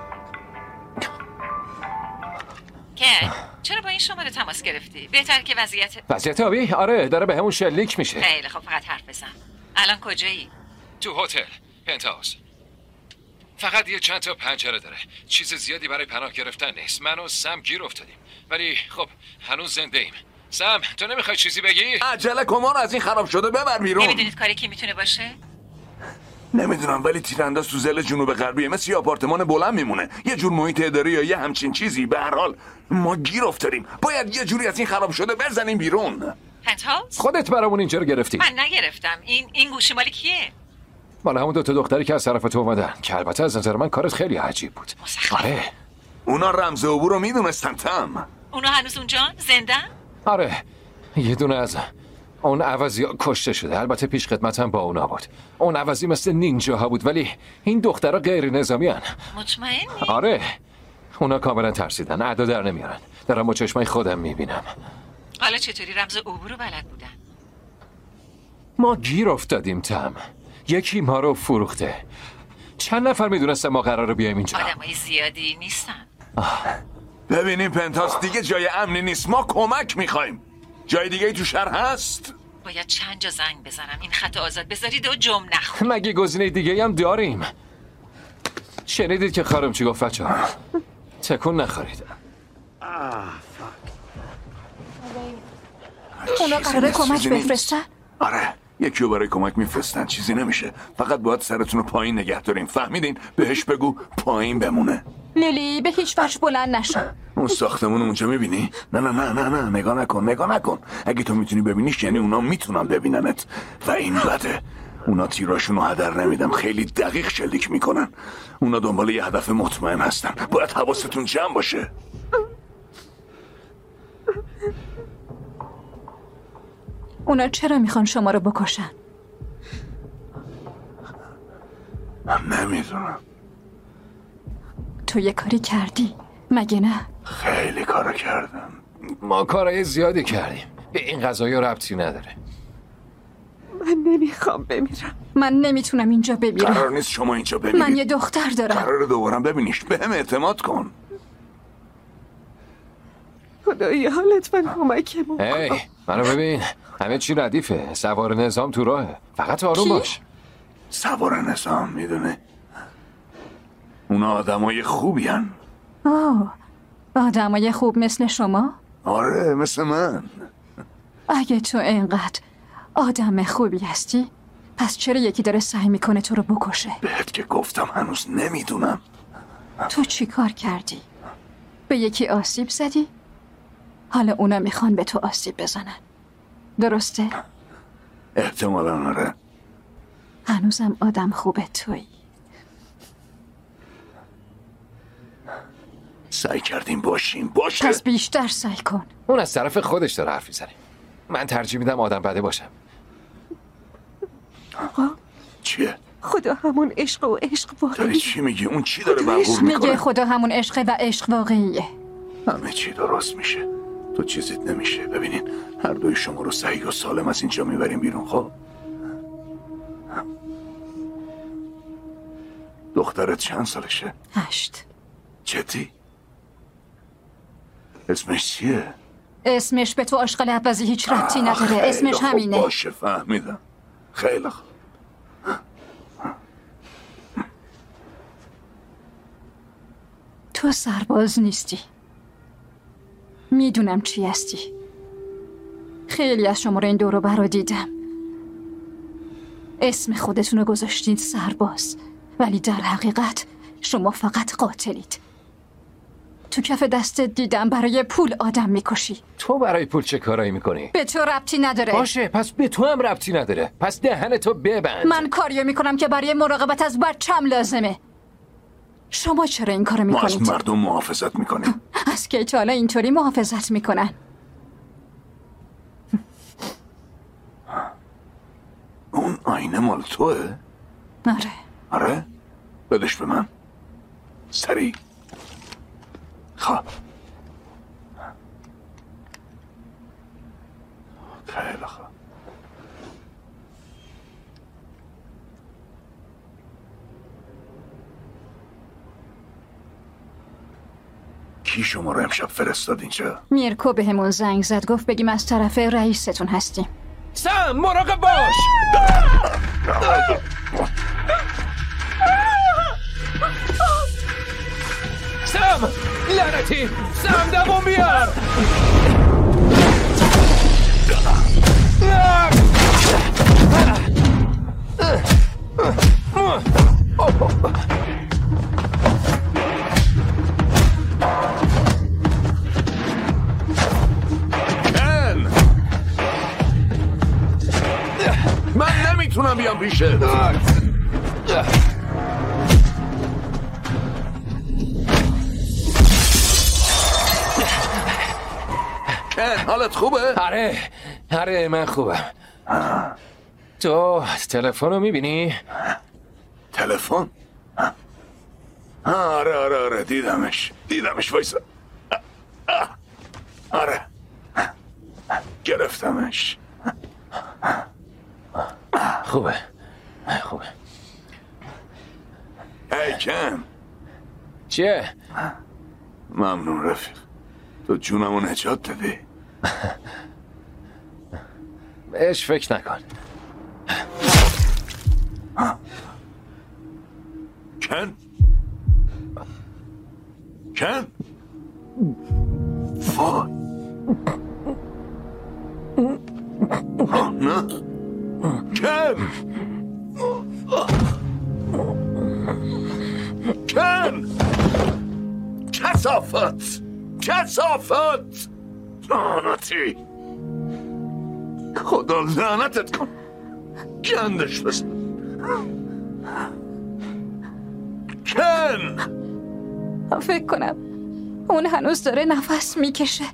که چرا با این شماره تماس گرفتی؟ بهتر که وضعیت وضعیت آبی؟ آره داره به همون شلیک میشه. خیلی خب فقط حرف بزن. الان کجایی؟ تو هتل پنتاوس. فقط یه چند تا پنجره داره. چیز زیادی برای پناه گرفتن نیست. من و سم گیر افتادیم ولی خب هنوز زنده ایم. سم تو نمیخوای چیزی بگی؟ عجله کمان از این خراب شده ببر بیرون. نمیدونید کاری کی میتونه باشه؟ نمیدونم ولی تیرانداز تو زل جنوب غربیه مثل یه آپارتمان بلند میمونه. یه جور محیط اداری یا یه همچین چیزی. به هر حال ما گیر افتادیم. باید یه جوری از این خراب شده بزنیم بیرون. پنتهاوس؟ خودت برامون اینجا رو گرفتی. من نگرفتم. این این گوشی مال کیه؟ مال همون دو تا دختری که از طرف تو اومدن که البته از نظر من کارت خیلی عجیب بود. آره اونا رمز عبور رو میدونستن تم. اونا هنوز اونجان زندن؟ آره یه دونه از اون عوضی کشته شده. البته پیش خدمتم با اونا بود. اون عوضی مثل نینجاها بود ولی این دخترها غیر نظامی هن. مطمئنی؟ آره اونا کاملا ترسیدن. اعدا در نمیارن. دارم با چشمای خودم میبینم. حالا چطوری رمز عبور رو بلد بودن؟ ما گیر افتادیم تم. یکی ما رو فروخته. چند نفر میدونستن ما قراره بیایم اینجا؟ آدمای زیادی نیستن. ببینیم پنتاس دیگه جای امنی نیست. ما کمک میخوایم. جای دیگه ای تو شهر هست؟ باید چند جا زنگ بزنم این خط آزاد بذارید و جمع نخون. مگه گزینه دیگه هم داریم؟ شنیدید که خانم چی گفت بچه ها؟ تکون نخورید. اونا قراره کمک بفرستن؟ آره یکی رو برای کمک میفرستن، چیزی نمیشه، فقط باید سرتون رو پایین نگه دارین، فهمیدین؟ بهش بگو پایین بمونه. لیلی به هیچ وجه بلند نشو. اون ساختمون اونجا میبینی؟ نه نه نه نه نه نگاه نکن نگاه نکن. اگه تو میتونی ببینیش یعنی اونا میتونن ببیننت و این بده. اونا تیراشون رو هدر نمیدم، خیلی دقیق شلیک میکنن. اونا دنبال یه هدف مطمئن هستن، باید حواستون جمع باشه. اونا چرا میخوان شما رو بکشن؟ نمیدونم. تو یه کاری کردی مگه نه؟ خیلی کار کردم. ما کارهای زیادی کردیم، به این قضايا ربطی نداره. من نمیخوام بمیرم. من نمیتونم اینجا بمیرم. قرار نیست شما اینجا بمیرید. من یه دختر دارم. قراره دوبارم ببینیش، به هم اعتماد کن. خدایی لطفاً کمکمون کن. هی منو ببین، همه چی ردیفه، سوار نظام تو راهه، فقط آروم باش. سوار نظام میدونه اونا آدمای خوبی هن. آه آدمای خوب مثل شما؟ آره مثل من. اگه تو اینقدر آدم خوبی هستی پس چرا یکی داره سعی میکنه تو رو بکشه؟ بهت که گفتم هنوز نمیدونم. تو چی کار کردی؟ به یکی آسیب زدی؟ حالا اونا میخوان به تو آسیب بزنن، درسته؟ احتمالاً آره. هنوزم آدم خوبه تویی. سعی کردیم باشیم باشه. پس بیشتر سعی کن. اون از طرف خودش داره حرف میزنه، من ترجیح میدم آدم بده باشم. آقا چیه؟ خدا همون عشق و عشق واقعی. داری چی میگی؟ اون چی داره برقور میکنه؟ میگه خدا همون عشقه و عشق واقعیه. همه چی درست میشه، تو چیزیت نمیشه. ببینین هر دوی شما رو صحیح و سالم از اینجا میبریم بیرون. خب دخترت چند سالشه؟ هشت. جدی؟ اسمش چیه؟ اسمش به تو عاشق لبوزی هیچ ربطی نداره. اسمش خوب همینه. باشه فهمیدم. خیلی خوب. تو سرباز نیستی، میدونم چی هستی. خیلی از شما رو این دور و برا دیدم، اسم خودتون رو گذاشتید سرباز، ولی در حقیقت شما فقط قاتلید. تو کف دستت دیدم برای پول آدم میکشی. تو برای پول چه کارایی میکنی؟ به تو ربطی نداره. باشه پس به تو هم ربطی نداره، پس دهن تو ببند. من کاریو میکنم که برای مراقبت از بچم لازمه. شما چرا این کارو میکنید؟ ما از مردم محافظت میکنیم. از کی تا حالا اینطوری محافظت میکنن؟ اون آینه مال توه؟ آره. آره؟ بدش به من سریع. خواه خیلی خواه. کی شما رو امشب فرستاد اینجا؟ میرکو به همون زنگ زد، گفت بگیم از طرف رئیستون هستیم. سم مراقب باش. سم لعنتی، سم دوام بیار. من نمیتونم بیام پیشه. کن حالت خوبه؟ آره آره من خوبم. تو تلفن رو میبینی؟ تلفن؟ آره آره آره دیدمش دیدمش وایسا. آره گرفتمش. خوبه خوبه. ای کن. چیه؟ ممنون رفیق، تو جونمو نجات دادی. بهش فکر نکن. کن کن وای. نه کن کن کثافت کثافت لعنتی خدا لعنتت کن گندش بزن کن فکر کنم اون هنوز داره نفس میکشه.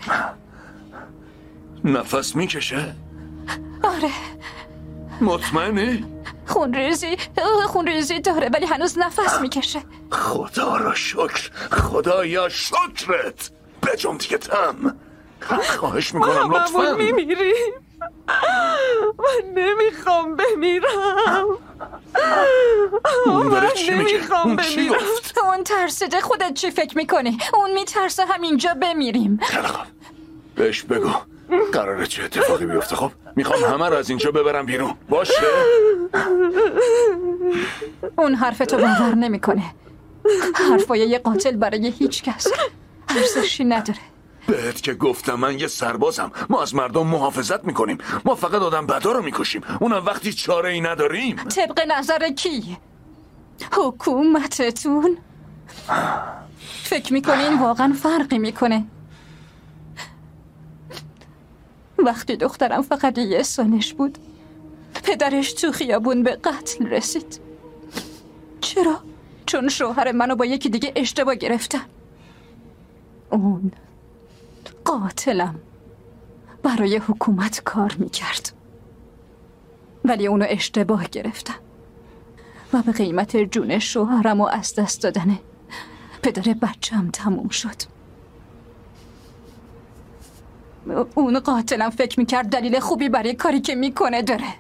نفس میکشه؟ آره. مطمئنی؟ خونریزی خونریزی داره ولی هنوز نفس میکشه. خدا را شکر خدایا شکرت بجم دیگه تم. خواهش میکنم لطفاً. مامون میمیری. من نمیخوام بمیرم. اون داره چی میگه؟ اون چی گفت؟ اون ترسیده. خودت چی فکر میکنی؟ اون میترسه همینجا بمیریم. بهش بگو قراره چه اتفاقی بیفته. خب میخوام همه رو از اینجا ببرم بیرون باشه؟ اون حرفتو باور نمیکنه. حرفای یه قاتل برای هیچ کس ارزشی نداره. بهت که گفتم من یه سربازم. ما از مردم محافظت میکنیم. ما فقط آدم بدا رو میکشیم. اونم وقتی چاره ای نداریم. طبق نظر کی؟ حکومتتون؟ فکر میکنین واقعا فرقی میکنه؟ وقتی دخترم فقط یه سالش بود پدرش تو خیابون به قتل رسید. چرا؟ چون شوهر منو با یکی دیگه اشتباه گرفتن. اون قاتلم برای حکومت کار میکرد ولی اونو اشتباه گرفتن و به قیمت جون شوهرم و از دست دادنه پدر بچم تموم شد. اون قاتلم فکر میکرد دلیل خوبی برای کاری که میکنه داره.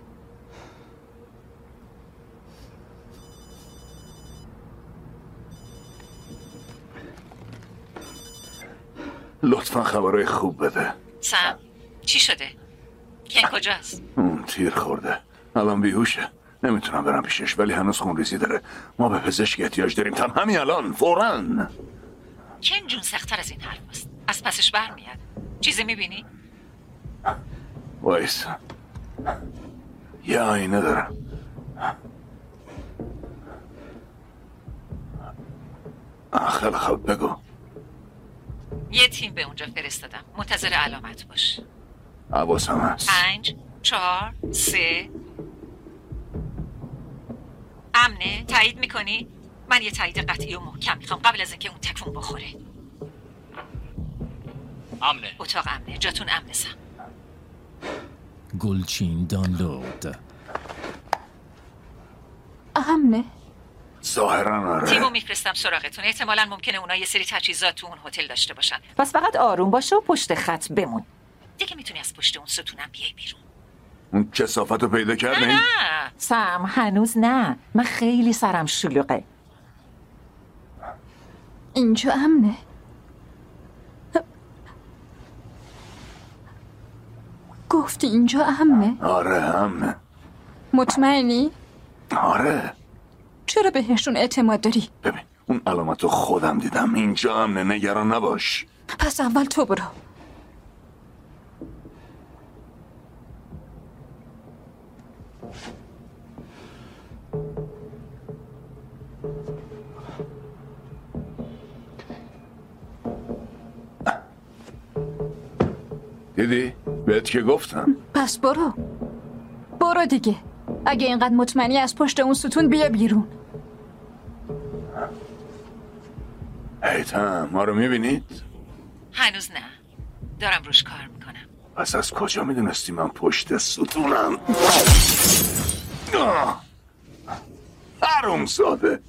لطفا خبرهای خوب بده. سم چی شده؟ کن کجاست؟ اون تیر خورده الان بیهوشه. نمیتونم برم پیشش ولی هنوز خونریزی داره. ما به پزشک احتیاج داریم تم همین الان فوراً. کن جون سخت‌تر از این حرف است. از پسش برمیاد. چیزی میبینی؟ وایس یه آینه دارم. خیلی خوب بگو. یه تیم به اونجا فرستادم. منتظر علامت باش. حواسم هست. پنج چهار سه امنه؟ تایید میکنی؟ من یه تایید قطعی و محکم میخوام قبل از اینکه اون تکون بخوره. امنه. اتاق امنه. جاتون امنه سم. گلچین دانلود. امنه؟ ظاهرا آره. تیمو میفرستم سراغتون. احتمالاً ممکنه اونا یه سری تجهیزات تو اون هتل داشته باشن. پس فقط آروم باشه و پشت خط بمون. دیگه میتونی از پشت اون ستونم بیای بیرون. اون کثافت رو پیدا کردی؟ نه سم هنوز نه. من خیلی سرم شلوغه. اینجا امنه؟ گفتی اینجا امنه؟ آره امنه. مطمئنی؟ آره. چرا بهشون اعتماد داری؟ ببین اون علامتو خودم دیدم. اینجا امنه نگران نباش. پس اول تو برو. دیدی؟ بهت که گفتم. پس برو برو دیگه. اگه اینقدر مطمئنی از پشت اون ستون بیا بیرون. هیتم ما رو میبینید؟ هنوز نه. دارم روش کار میکنم. پس از کجا میدونستی من پشت ستونم؟ حروم زاده.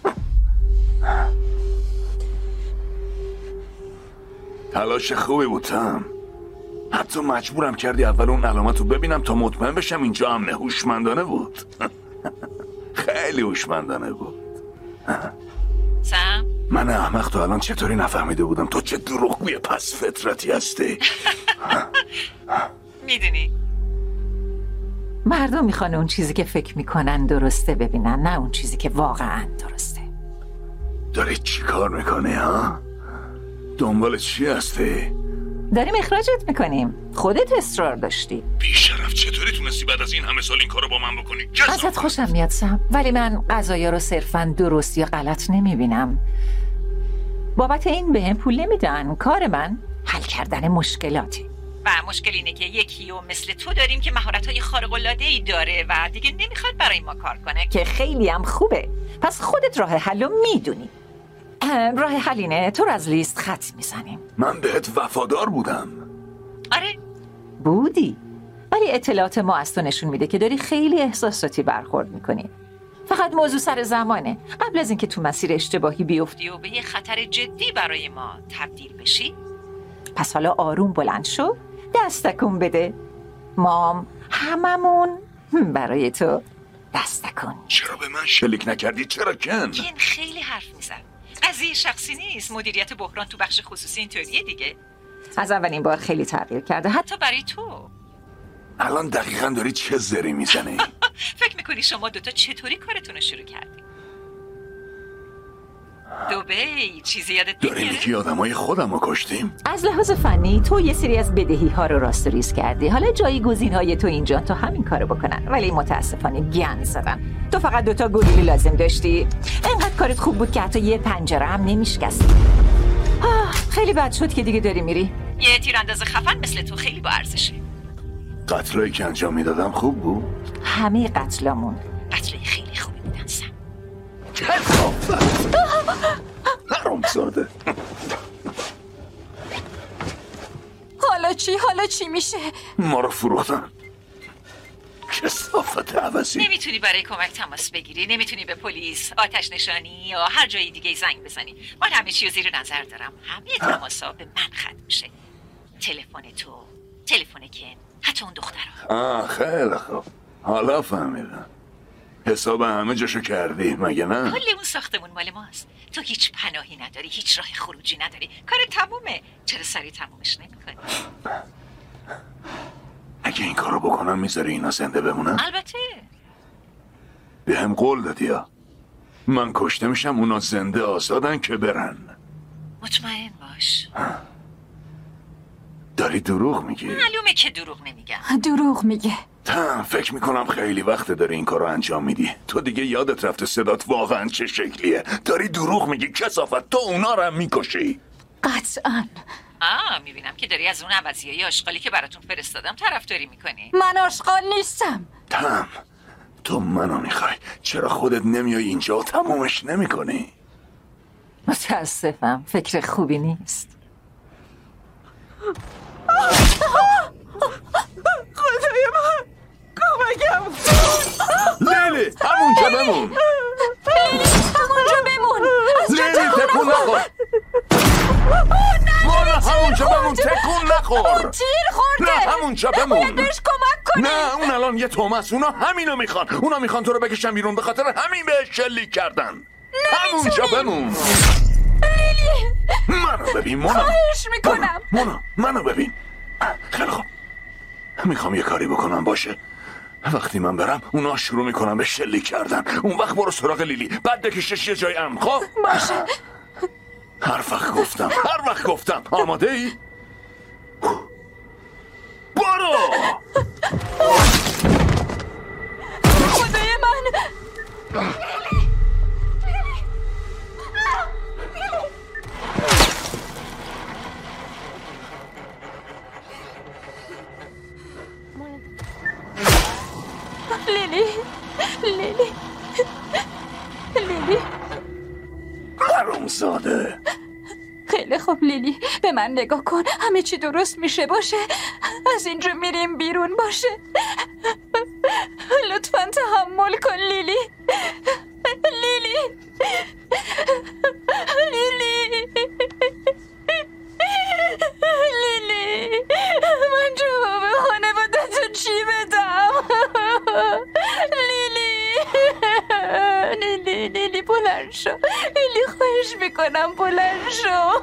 تلاش خوبی بود تم. حتی مجبورم کردی اول اون علامت رو ببینم تا مطمئن بشم اینجا امنه. هوشمندانه بود. خیلی هوشمندانه بود. سم من احمق تو الان چطوری نفهمیده بودم تو چه دروغگوی پس فطرتی هستی. میدونی مردم میخوان اون چیزی که فکر میکنن درسته ببینن، نه اون چیزی که واقعا درسته. داری چی کار میکنی ها؟ دنبال چی هستی؟ داریم اخراجت میکنیم. خودت اصرار داشتی. بیشرف رفت؟ چطوری تونستی بعد از این همه سال این کارو با من بکنی؟ ازت خوشم میاد سم، ولی من قضایا رو صرفاً درست یا غلط نمیبینم. بابت این بهم پول نمیدن. کار من حل کردن مشکلاتی و مشکل اینه که یکی و مثل تو داریم که مهارت‌های خارق‌العاده‌ای داره و دیگه نمیخواد برای ما کار کنه، که خیلی هم خوبه. پس خودت راه حل رو میدونی. راه حل اینه تو رو از لیست خط میزنیم. من بهت وفادار بودم. آره بودی، ولی اطلاعات ما از تو نشون میده که داری خیلی احساساتی برخورد میکنی. فقط موضوع سر زمانه. قبل از اینکه تو مسیر اشتباهی بیفتی و به یه خطر جدی برای ما تبدیل بشی. پس حالا آروم بلند شو، دستکون بده. مام هممون برای تو دستکون. چرا به من شلیک نکردی؟ چرا کن؟ کن خیلی حرف میزن. قضیه شخصی نیست. مدیریت بحران تو بخش خصوصی اینطوریه دیگه. از اولین بار خیلی تغییر کرده، حتی برای تو. الان دقیقاً داری چه زری میزنی؟ فکر میکنی شما دوتا چطوری کارتون رو شروع کردی؟ دوبی چیزی یادت نمیاد؟ داری میگی آدمای خودم رو کشتیم؟ از لحاظ فنی تو یه سری از بدهی ها رو راست ریز کردی. حالا جایگزین های تو اینجا تا همین کارو بکنن، ولی متاسفانه گند زدن. تو فقط دوتا گلوله لازم داشتی. انقدر کارت خوب بود که حتی یه پنجره هم نمیشکستی. خیلی بد شد که دیگه داری میری. یه تیرانداز خفن مثل تو خیلی با ارزشه. قتلایی که انجام میدادم خوب بود؟ همه قتلامون قتلای خیلی خوبی بودن سم. حرام زاده. حالا چی؟ حالا چی میشه؟ ما رو فروختن. کثافت عوضی. نمیتونی برای کمک تماس بگیری، نمیتونی به پلیس، آتش نشانی یا هر جای دیگه زنگ بزنی. من همه چی رو زیر نظر دارم. همه تماسا به من ختم میشه. تلفن تو، تلفن کن، حتی اون دخترها. آه خیلی خوب. حالا فهمیدم. حساب همه جاشو کردی مگه نه؟ کل اون ساختمون مال ماست. تو هیچ پناهی نداری، هیچ راه خروجی نداری. کار تمومه. چرا سریع تمومش نمی‌کنی؟ اگه این کارو بکنم میذاری اینا زنده بمونن؟ البته. به هم قول دادی ها. من کشته میشم اونا زنده آزادن که برن. مطمئن باش. داری دروغ میگی؟ معلومه که دروغ نمیگم. دروغ میگه. تم فکر میکنم خیلی وقت داری این کارو انجام میدی. تو دیگه یادت رفته صدات واقعا چه شکلیه. داری دروغ میگی کثافت. تو اونا رو هم میکشی. قطعاً. آه میبینم که داری از اون عوضیای آشغالی که براتون فرستادم طرفداری میکنی. من آشغال نیستم. تم تو منو میخوای. چرا خودت نمیای اینجا و تمومش نمیکنی؟ متاسفم، فکر خوبی نیست. خدای من کمکم. لیلی همونجا بمون. لیلی همونجا بمون. لیلی تکون نخور. برو همونجا بمون. تکون نخور. تیر خورده. نه همونجا بمون. باید بهش کمک کنی. نه اون الان یه تومس. اونا همینو میخوان. اونا میخوان تو رو بکشن بیرون. به خاطر همین بهش شلیک کردن. همونجا بمون. لیلی منو ببین مونا. خواهش میکنم. مونا منو ببین. خیلی خوب. میخوام یه کاری بکنم باشه. وقتی من برم اونا شروع میکنم به شلیک کردن. اون وقت برو سراغ لیلی. بعد بکشش یه جای امن. خب باشه. هر وقت گفتم هر وقت گفتم. آماده ای؟ برو. خدای من. لیلی لیلی لیلی حرومزاده. خیلی خوب لیلی به من نگاه کن. همه چی درست میشه باشه. از اینجا میریم بیرون باشه. لطفاً تحمل کن لیلی. لیلی لیلی لیلی من جواب خانواده تو چی بدم؟ لیلی لیلی لیلی بلند شو. لیلی خواهش میکنم بلند شو.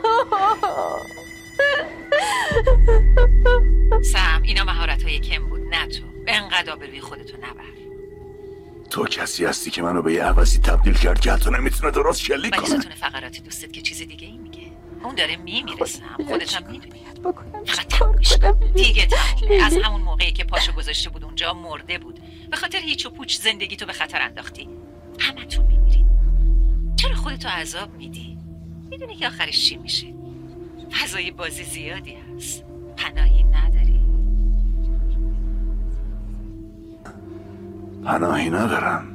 سم اینا مهارت های کم بود نه تو. انقدر آبروی خودتو نبر. تو کسی هستی که منو به یه عوضی تبدیل کرد که حتی نمیتونه درست شلیک کنه. مگه ستون فقراتی دوستت که چیز دیگه ای میگه؟ اون داره میمیرسم، خودت هم میدونی. بکنم فقط تموم دیگه تمومه. از همون موقعی که پاشو گذاشته بود اونجا مرده بود. به خاطر هیچ و پوچ زندگی تو به خطر انداختی. همتون میمیرید. چرا خودتو عذاب میدی؟ میدونی که آخرش چی میشه. فضای بازی زیادی هست، پناهی نداری. پناهی ندارم.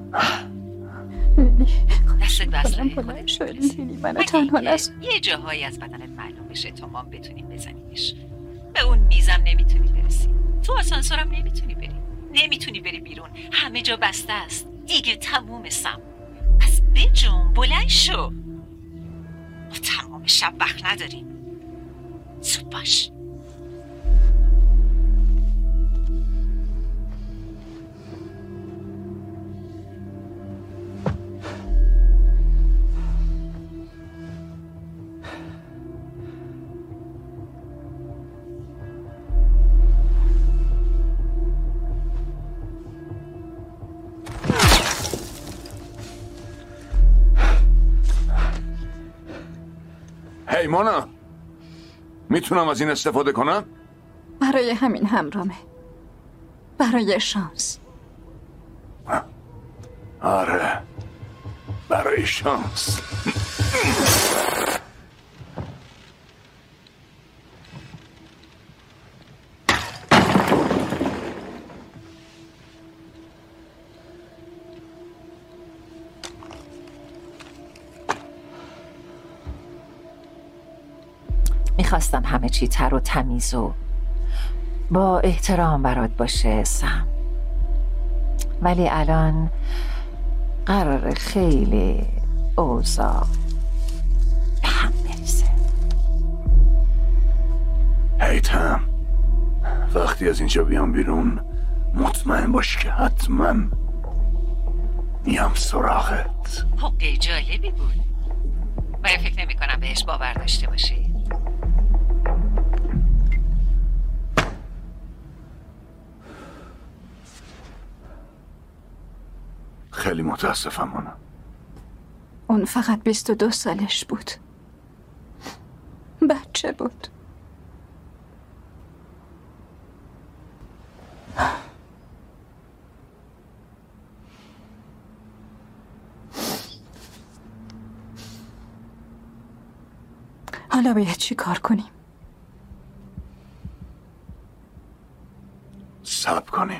دستت بسته بلند شد لیلی، منو تنها نذار. یه جاهایی از بدنت معلوم بشه تا ما بتونیم بزنیمش. به اون میزم نمیتونی برسی، تو آسانسورم نمیتونی بری، نمیتونی بری بیرون، همه جا بسته است. دیگه تموم سم. پس بجون، بلند شو. ما تمام شب وقت نداریم. زود باش. هی مونا، میتونم از این استفاده کنم؟ برای همین همرامه، برای شانس. آره، برای شانس. میخواستم همه چی تر و تمیز و با احترام برات باشه سم، ولی الان قرار خیلی اوضاع به هم بریزه. هیتم، وقتی از اینجا بیام بیرون مطمئن باش که حتما میام سراغت. حقه جالبی بود، ولی فکر نمی کنم بهش باور داشته باشی. خیلی متاسفم مونا. اون فقط بیست و دو سالش بود، بچه بود. حالا باید چی کار کنیم؟ صبر کنیم.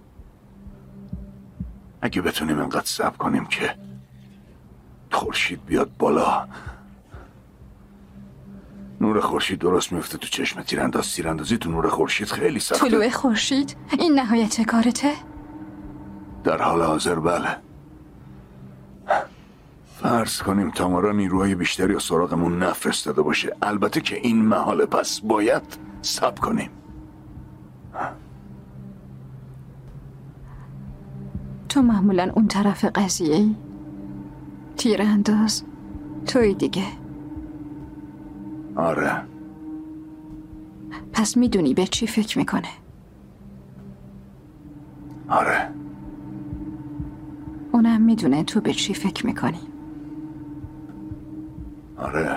اگه بتونیم انقدر صبر کنیم که خورشید بیاد بالا. نور خورشید درست میفته تو چشم تیرانداز. تیراندازی تو نور خورشید خیلی سخته. طلوع خورشید این نهایت کارته؟ در حال حاضر بله. فرض کنیم تامارا نیروهای بیشتری و سراغمون نفرستاده باشه، البته که این محاله، پس باید صبر کنیم. تو معمولا اون طرف قضیه ای؟ تیرانداز توی دیگه. آره. پس میدونی به چی فکر میکنه؟ آره. اونم میدونه تو به چی فکر میکنی. آره.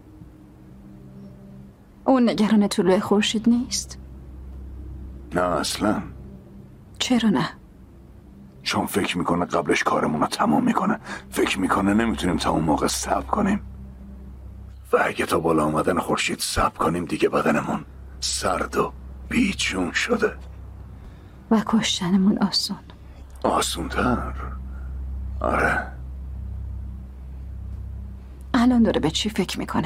اون نگران طلوع خورشید نیست؟ نه اصلا. چرا نه؟ چون فکر میکنه قبلش کارمون رو تمام میکنه. فکر میکنه نمیتونیم تا اون موقع صبر کنیم، و اگه تا بالا آمدن خورشید صبر کنیم دیگه بدنمون سرد و بیجون شده و کشتنمون آسون. آسونتر. آره. الان داره به چی فکر میکنه؟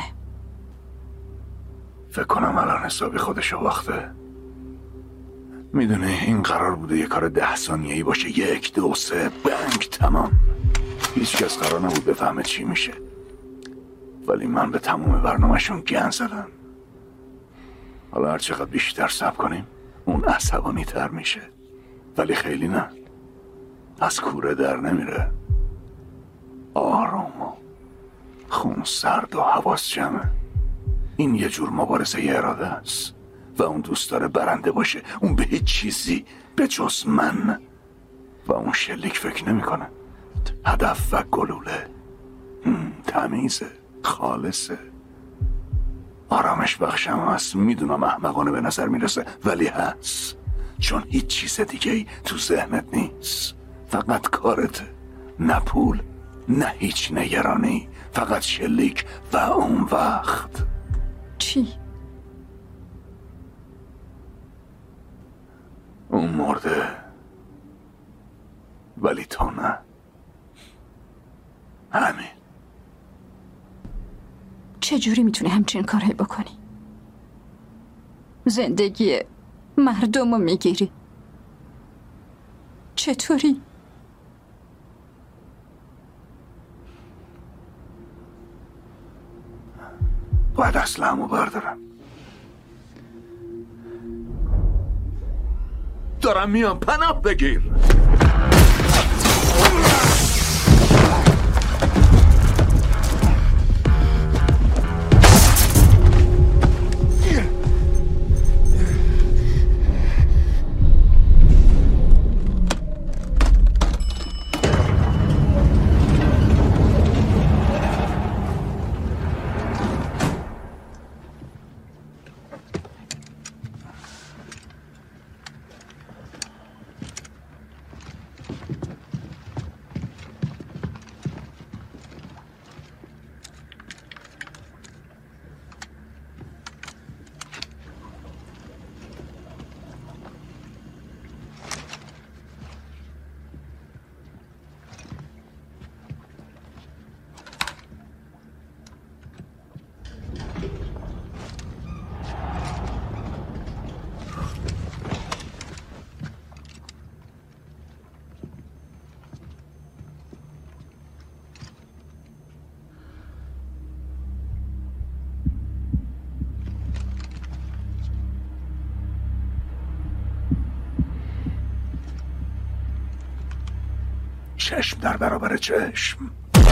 فکر کنم الان حسابی خودشو باخته. میدونه این قرار بوده یه کار ده ثانیه‌ای باشه. یک دو سه بنگ تمام. هیچ کس قرار نبود بفهمه چی میشه، ولی من به تمام برنامه‌شون گن زدم. حالا هر چقدر بیشتر صبر کنیم اون عصبانی تر میشه، ولی خیلی نه. از کوره در نمیره. آروم و خون سرد و حواس جمعه. این یه جور مبارزه اراده است و اون دوست داره برنده باشه. اون به هیچ چیزی به جز من و اون شلیک فکر نمیکنه. هدف و گلوله تمیزه، خالصه. آرامش بخشم هست. میدونم احمقانه به نظر میرسه ولی هست، چون هیچ چیز دیگه ای تو ذهنت نیست. فقط کارته، نه پول نه هیچ نگرانی، فقط شلیک و اون وقت. چی؟ اون مرده ولی تو نه. همین. چجوری میتونی همچین کارهایی بکنی؟ زندگی مردم رو میگیری. چطوری؟ باید اسلحه‌مو بردارم. دارم میام، پناه بگیر. چشم در برابر چشم.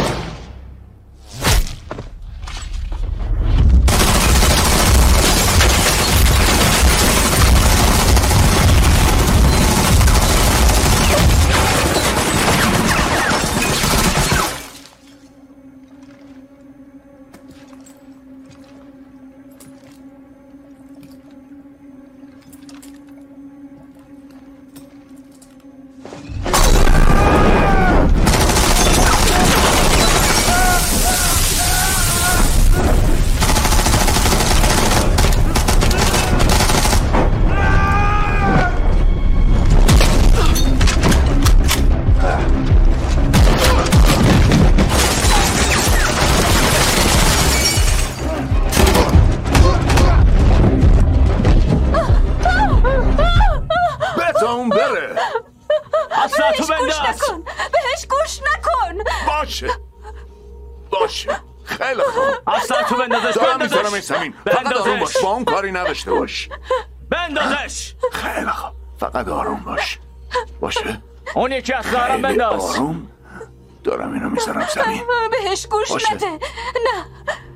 نداشته باش. بندازش. خیلی خوب، فقط آروم باش. باشه؟ اون یکی از دارم بنداز. آروم. دارم اینو میذارم زمین. بهش گوش باشه. نده. نه.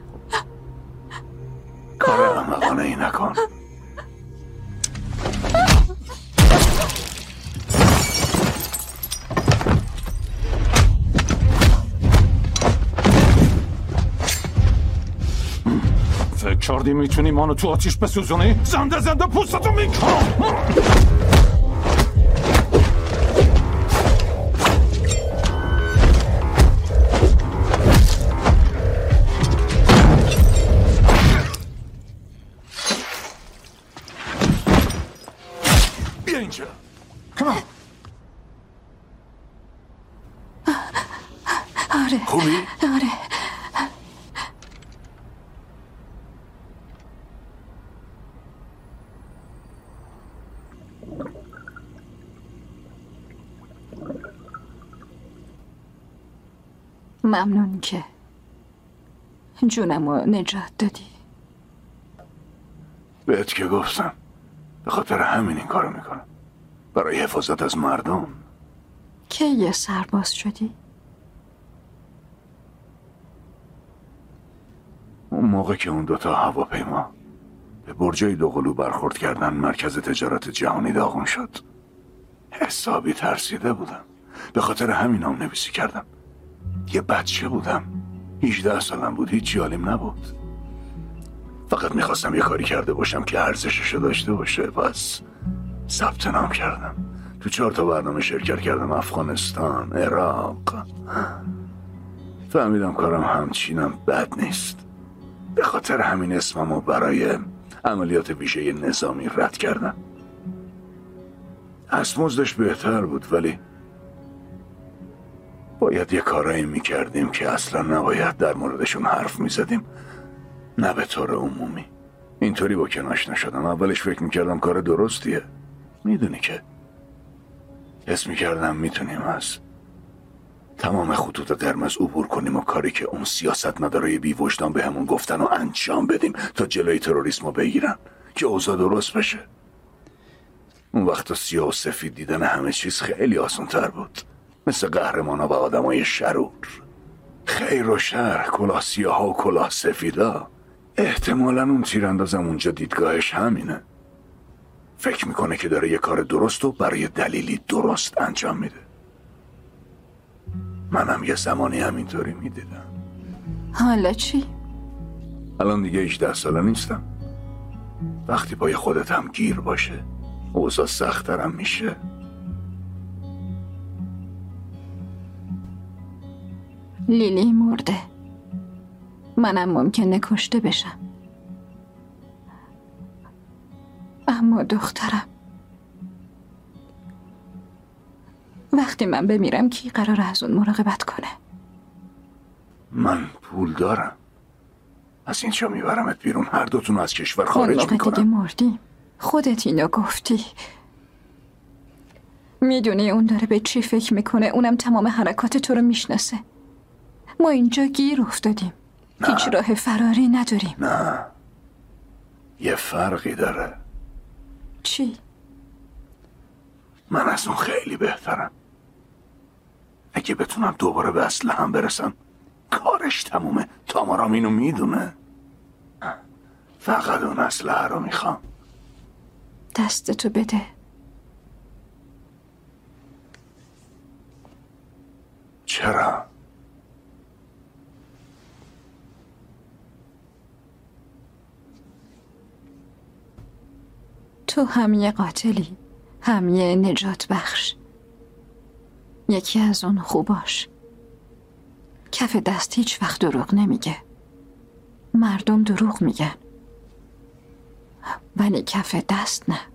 کار احمقانه ای نکن. فکر کردی میتونی منو تو آتیش بسوزونی؟ زنده زنده پوستتو میکنم. بیا اینجا. آره. خوبی؟ آره. ممنون که جونمو نجات دادی. بهت که گفتم به خاطر همین این کارو میکنم، برای حفاظت از مردم. که یه سرباز شدی؟ اون موقع که اون دوتا هواپیما به برجای دوقلو برخورد کردن، مرکز تجارت جهانی داغون شد. حسابی ترسیده بودم، به خاطر همین هم نویسی کردم. یه بچه بودم، هجده سالم بود، هیچ حالیم نبود. فقط میخواستم یه کاری کرده باشم که ارزششو داشته باشه. پس ثبت نام کردم، تو چهار تا برنامه شرکت کردم، افغانستان، عراق. فهمیدم کارم همچینم بد نیست. به خاطر همین اسممو برای عملیات ویژه نظامی رد کردم. دستمزدش بهتر بود، ولی باید یه کارایی میکردیم که اصلا نباید در موردشون حرف میزدیم، نه به طور عمومی. اینطوری با کناش نشدم. اولش فکر میکردم کار درستیه، میدونی که حس میکردم میتونیم از تمام خطوط قرمز عبور کنیم و کاری که اون سیاست مدارای بی وجدان به همون گفتن و انجام بدیم تا جلوی تروریسمو بگیرن که اوضاع درست بشه. اون وقتا سیاه و سفید دیدن همه چیز خیلی آسان تر بود، مثل قهرمانا و آدمای شرور. خیر و شر، کلاه سیاه و کلاه سفیدا. احتمالاً اون تیراندازم اونجا دیدگاهش همینه. فکر میکنه که داره یه کار درست و برای دلیلی درست انجام میده. منم یه زمانی همینطوری میدیدم. حالا چی؟ الان دیگه هجده ساله نیستم. وقتی پای خودت هم گیر باشه اوضاع سخت‌ترم میشه. لیلی مرده، منم ممکنه کشته بشم، اما دخترم، وقتی من بمیرم کی قراره از اون مراقبت کنه؟ من پول دارم، از اینجا میبرمت بیرون، هر دوتون از کشور خارج میکنم. دیگه مردیم، خودت اینو گفتی. میدونی اون داره به چی فکر میکنه، اونم تمام حرکات تو رو میشناسه. ما اینجا گیر افتادیم، نه. هیچ راه فراری نداریم. نه، یه فرقی داره. چی؟ من از اون خیلی بهترم. اگه بتونم دوباره به اصل هم برسم کارش تمومه. تامارام اینو میدونه. فقط اون اسلحه رو میخوام. دستتو بده. چرا؟ تو هم یه قاتلی، هم یه نجات بخش. یکی از اون خوباش. کف دست هیچ وقت دروغ نمیگه. مردم دروغ میگن، ولی کف دست نه.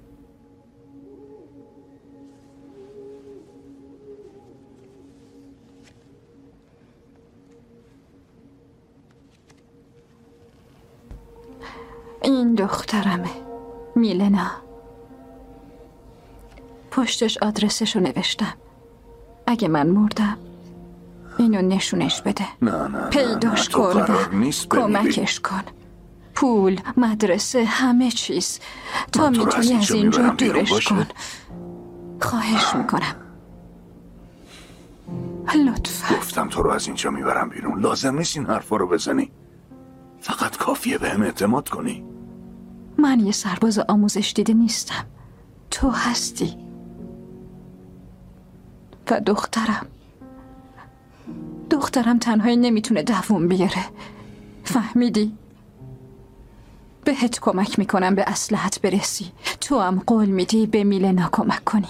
این دخترمه، میلنا. پشتش آدرسشو نوشتم. اگه من مردم اینو نشونش بده. نه نه پیداش کن و کمکش کن. پول، مدرسه، همه چیز. تا میتونی از اینجا دورش کن. خواهش میکنم، لطفا. گفتم تو رو از اینجا میبرم بیرون. لازم نیست این حرفا رو بزنی. فقط کافیه بهم اعتماد کنی. من یه سرباز آموزش دیده نیستم، تو هستی. و دخترم دخترم تنهایی نمیتونه دووم بیاره، فهمیدی؟ بهت کمک میکنم به اصلحت برسی. تو هم قول میدی به میلنا کمک کنی.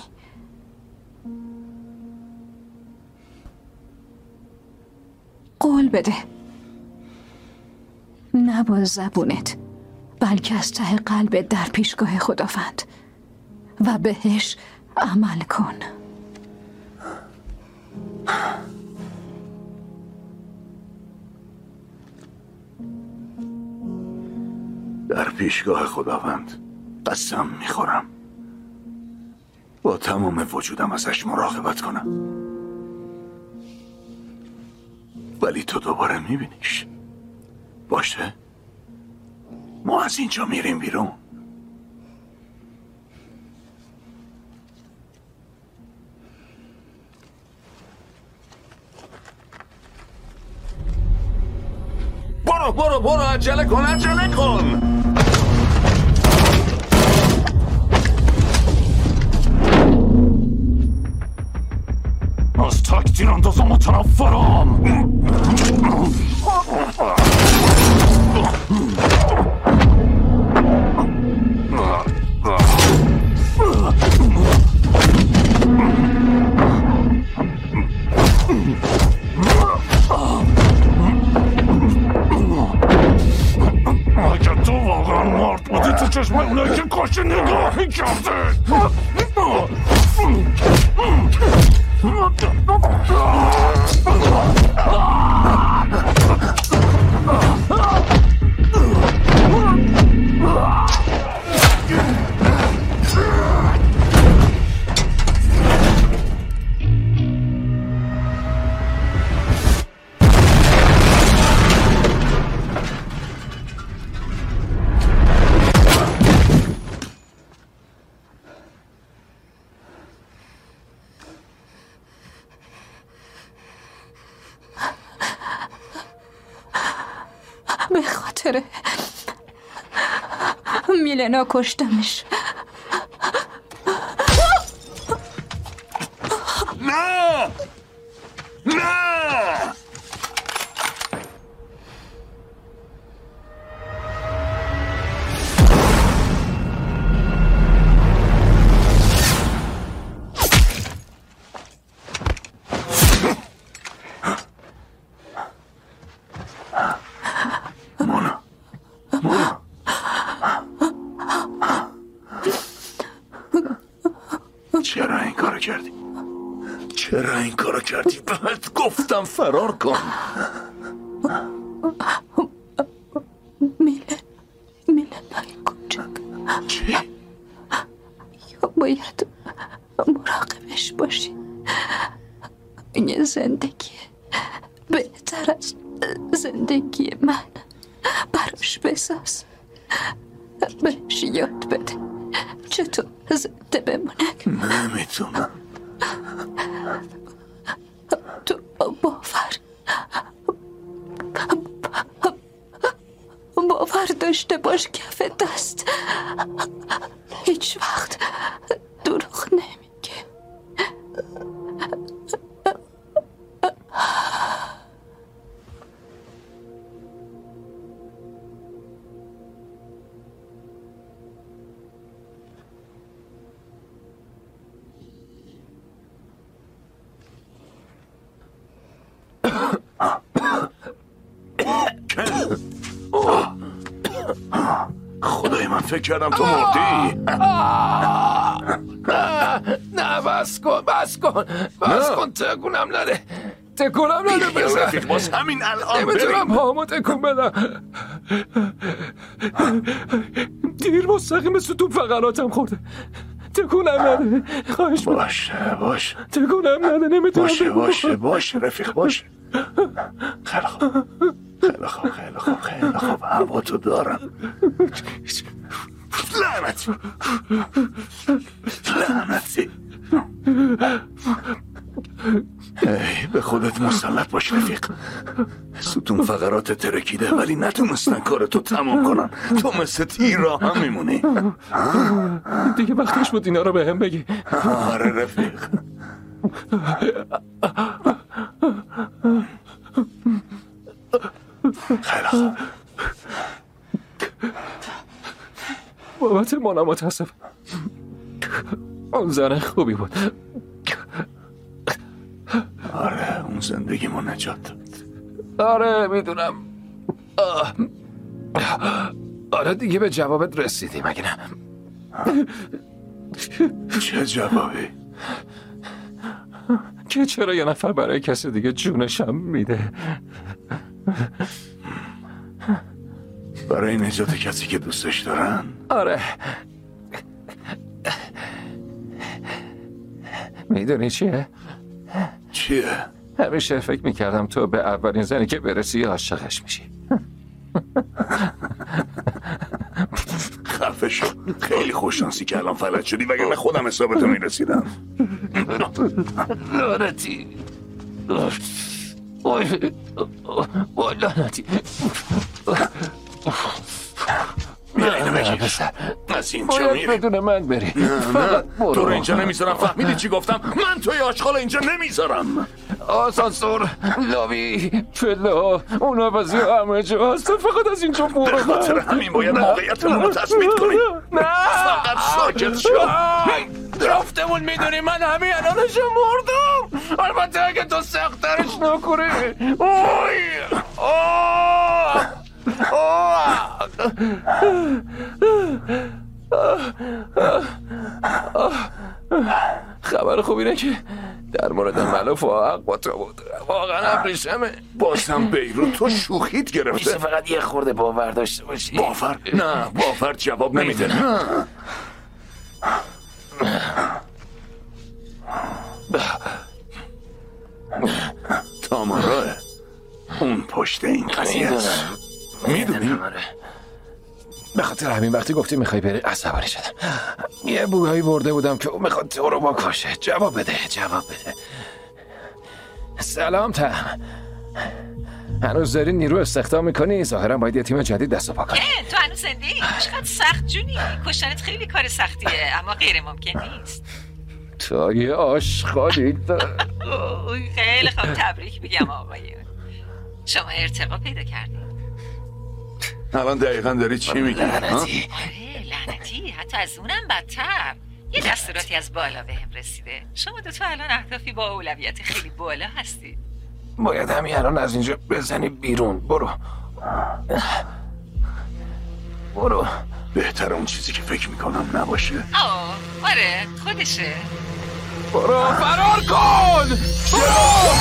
قول بده، نه با زبونت بلکه از ته قلبت در پیشگاه خداوند، و بهش عمل کن. در پیشگاه خداوند قسم میخورم با تمام وجودم ازش مراقبت کنم، ولی تو دوباره میبینیش. باشه، ما از اینجا میریم بیرون. برو برو برو، عجله کن عجله کن. از تک تیراندازا متنفرم. کرده. به خاطر میلنا کشتمش. نه نه چرا این کارو کردی؟ چرا این کارو کردی؟ بهت گفتم فرار کن. میلن میلنای کوچک چی؟ یا باید مراقبش باشی. یه زندگی بهتر از زندگی من براش بساز. بهش یاد بده چطور زنده بمونه. نمیتونم. تو باور باور داشته باش کف دست هیچ وقت دروغ نمیگه. خدای من فکر کردم تو مردی. نه بس کن بس کن بس کن تکونم نده تکونم نده بزن. رفیق باز همین الان نمیتونم پاهمو تکون بدم. دیر مستقیم ستون فقراتم خورده. تکونم نده خواهش میکنم. باشه باشه تکونم نده نمیتونم. باشه باشه باشه رفیق باشه. خیلی خوب خیلی خوب خیلی خوب خیلی خوب هوا تو دارم. لعنتی لعنتی. ای به خودت مسلط باش رفیق. ستون فقرات ترکیده ولی نتونستن کارتو تمام کنن. تو مثل تیر راه هم میمونی. دیگه وقتش بود اینا رو به هم بگی. آره رفیق. خیلی خوب. بابت مانا متاسف. اون زن خوبی بود. آره اون زندگی ما نجات داد. آره میدونم. آره دیگه به جوابت رسیدی مگه نه؟ چه جوابی؟ که چرا یه نفر برای کسی دیگه جونشم میده. برای نجات کسی که دوستش دارن؟ آره. میدونی چیه؟ چیه؟ همیشه فکر میکردم تو به اولین زنی که برسی عاشقش میشی. خفه شو. خیلی خوششانسی که الان فلج شدی وگرنه خودم حسابتو میرسیدم. لعنتی وای لعنتی. بیا اینو بگیر. از اینجا میری. بدون من بری. نه نه تو رو اینجا نمیذارم. فهمیدی چی گفتم؟ من توی آشغال اینجا نمیذارم. آسانسور لابی پلا اون عوضی همه جا هست. فقط از اینجا برو. به خاطر همین باید موقعیتمون رو تثبیت کنیم. نه فقط ساکت شو. جفتمون میدونی من همین الانشو مردم. البته اگه تو سخترش نکنی. اوی اوه خبر خوب اینه که در مورد ملوف و حق با تو بود. واقعا ابریشمه. بازم بیروت تو شوخیت گرفته. میشه فقط یه خورده باور داشته باشی؟ باور؟ نه باور جواب نمیده. تامارا اون پشت این قضیه است. میدونی؟ به خاطر همین وقتی گفتی میخوای بری عصبانی شدم. یه بویایی برده بودم که اون میخواد تو رو بکشه. جواب بده جواب بده. سلام تم. هنوز داری نیرو استخدام میکنی؟ ظاهرا باید یه تیم جدید دست و پا کنی. تو هنوز زنده ای؟ چقدر سخت جونی. کشتنت خیلی کار سختیه اما غیر ممکن نیست. تو یه آشغالی. خیلی خوب تبریک میگم آقایون. شما ارتقا پیدا کردید. الان دقیقا داری چی میگی؟ لعنتی. آره لعنتی. حتی از اونم بدتر. یه دستوراتی از بالا به هم رسیده. شما دوتا الان اهدافی با اولویت خیلی بالا هستید. باید همین الان از اینجا بزنی بیرون. برو برو. بهتر اون چیزی که فکر میکنم نباشه. آه آره خودشه. برو فرار کن. برو.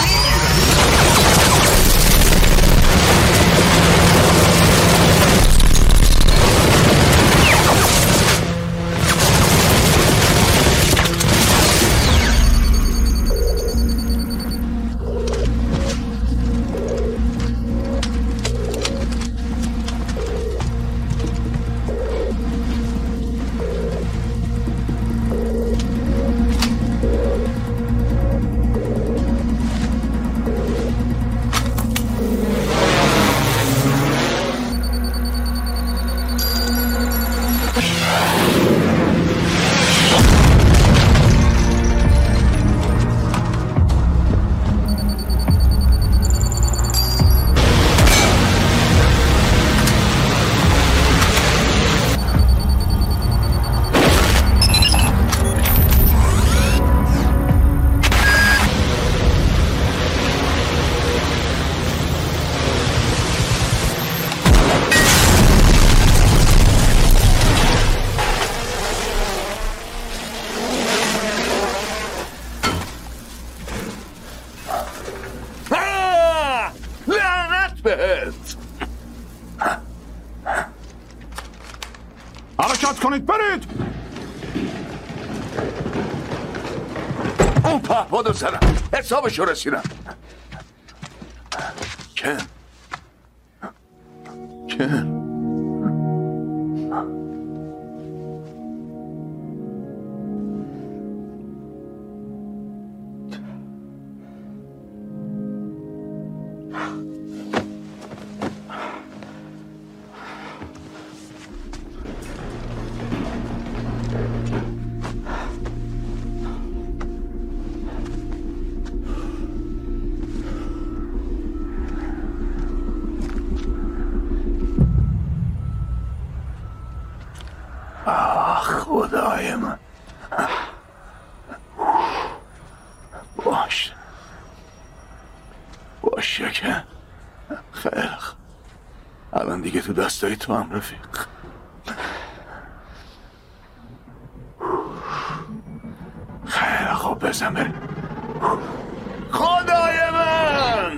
حرکت کنید برید. اون پهپادو سرم حسابشو رسیدم. کن کن خدای من. باش باشه که خیلی خوب. الان دیگه تو دستای تو هم رفیق. خیلی خوب بزن بریم. خدای من.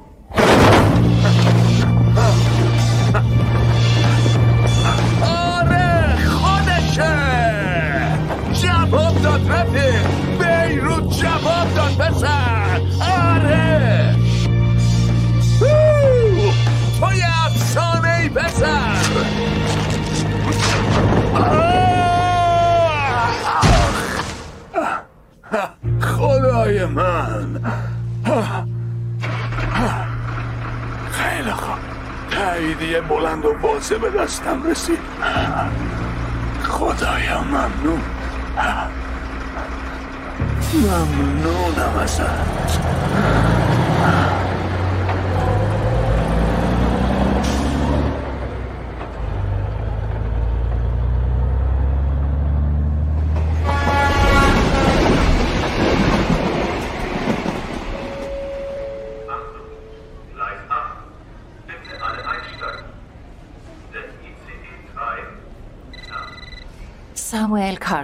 جواب داد رفیق. بیروت جواب داد پسر. آره توی افسانه ای پسر. خدای من. خیلی خوب. تاییدیه بلند و واضح به دستم رسید. خدایا ممنون. ممنونم ازت.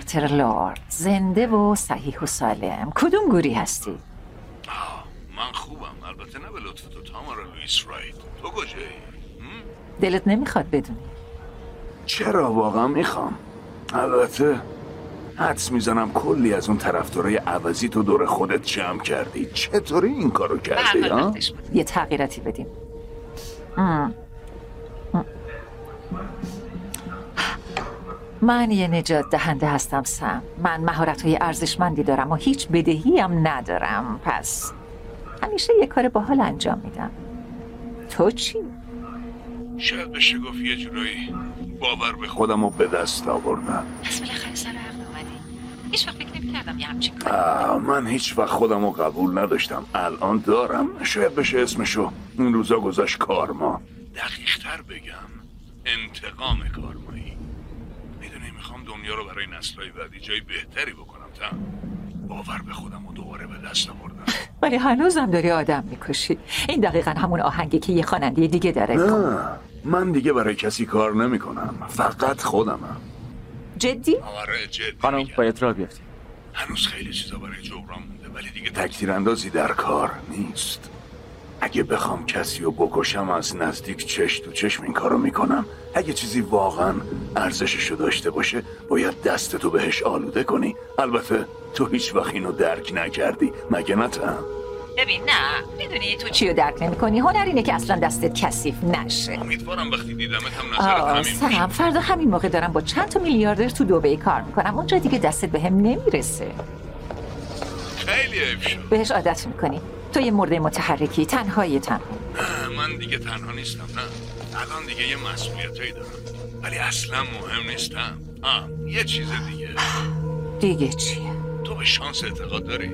کارتر لورد، زنده و صحیح و سالم. کدوم گوری هستی؟ من خوبم، البته نه به لطف تو تامارا لوئیس رایت. تو کجایی؟ دلت نمیخواد بدونی؟ چرا واقعا میخوام. البته حدس میزنم کلی از اون طرفدارای عوضی تو دور خودت جمع کردی. چطوری این کارو کردی ها؟ یه تغییراتی بدیم. ام. ام. من یه نجات دهنده هستم سم. من مهارت‌های ارزشمندی دارم و هیچ بدهی هم ندارم. پس همیشه یه کار باحال انجام میدم. تو چی؟ شاید بشه گفت یه جورایی باور به خودم رو به دست آوردم. پس بالاخره سر عقل اومدی. هیچ وقت فکر نمی‌کردم یه همچین کاری. من هیچ وقت خودم رو قبول نداشتم. الان دارم. شاید بشه اسمشو این روزا گذاشت کارما. دقیق‌تر بگم انتقام کارمایی. میدونی میخوام دنیا رو برای نسل‌های بعدی جای بهتری بکنم. تا باور به خودم رو دوباره به دست آوردم. ولی هنوزم داری آدم میکشی. این دقیقاً همون آهنگی که یه خواننده دیگه داره. نه من دیگه برای کسی کار نمیکنم. فقط خودمم. جدی؟ آره جدی. خانم باید راه بیفتیم. هنوز خیلی چیزا برای جبران مونده ولی دیگه تکتیر اندازی در کار نیست. اگه بخوام کسی رو بکشم از نزدیک چش تو چشم این کارو میکنم. اگه چیزی واقعا ارزششو داشته باشه باید دستتو بهش آلوده کنی. البته تو هیچ وقت اینو درک نکردی مگه نه؟ تا ببین نه میدونی تو چی رو درک نمی کنی. هنر اینه که اصلا دستت کثیف نشه. امیدوارم وقتی دیدمت هم نظرت همین باشه. سلام فردا همین موقع دارم با چند تا میلیاردر تو دبی کار میکنم. اونجا دیگه دستت بهم نمیرسه. خیلی عیب شد. بهش عادت میکنی. تو یه مرده متحرکی تنهایی تنها. نه من دیگه تنها نیستم. نه الان دیگه یه مسئولیتایی دارم ولی اصلا مهم نیستم. آه یه چیز دیگه. دیگه چیه؟ تو به شانس اعتقاد داری؟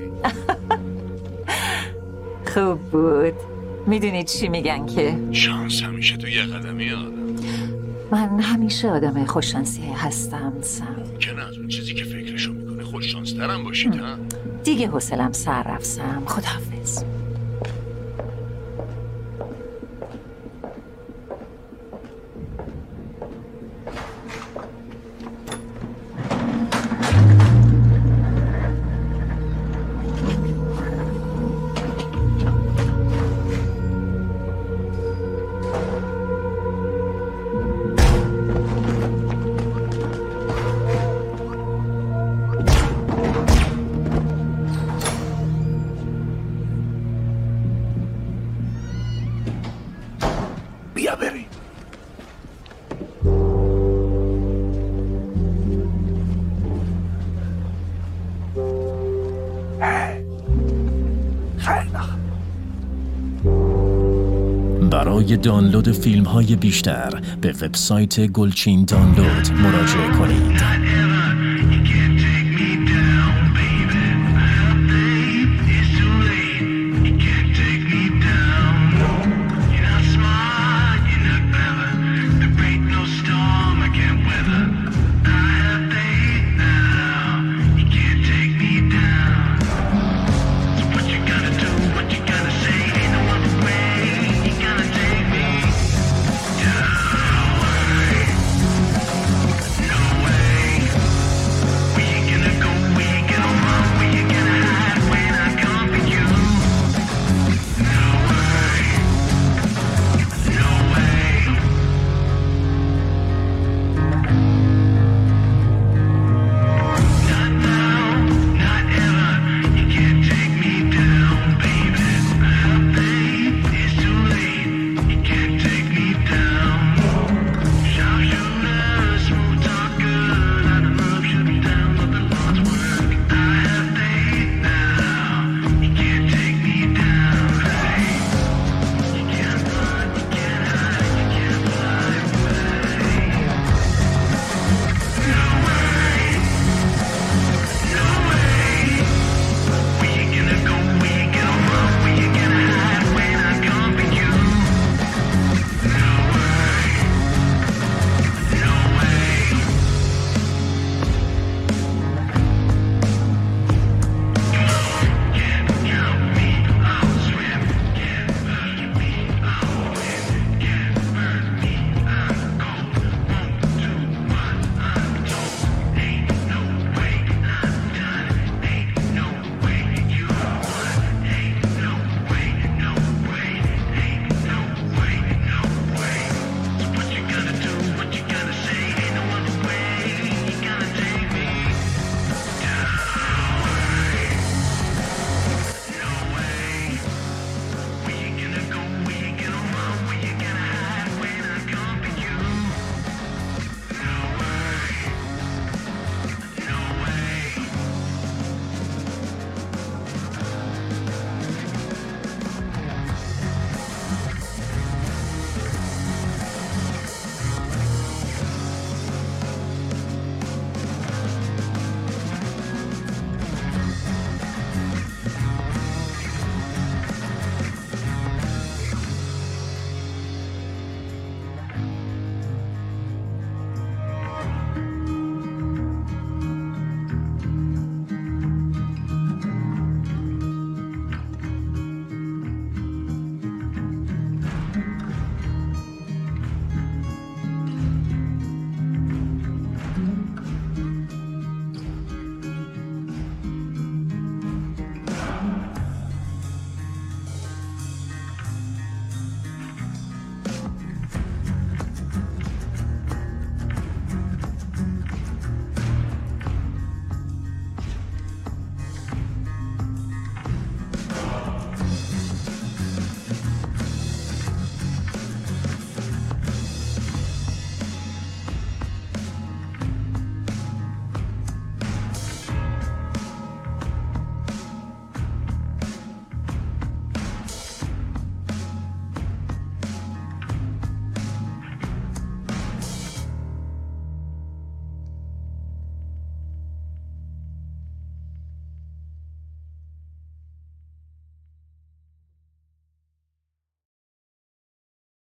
خوب بود. میدونی چی میگن که شانس همیشه تو یه قدمی آدم. من همیشه آدم خوششانسی هستم سم. که نه از اون چیزی که فکرشو میکنه خوششانس ترم باشید ها؟ دیگه حوصلم سر رفت سم. خداحافظ. بیا بریم. برای دانلود فیلم های بیشتر به وبسایت گلچین دانلود مراجعه کنید.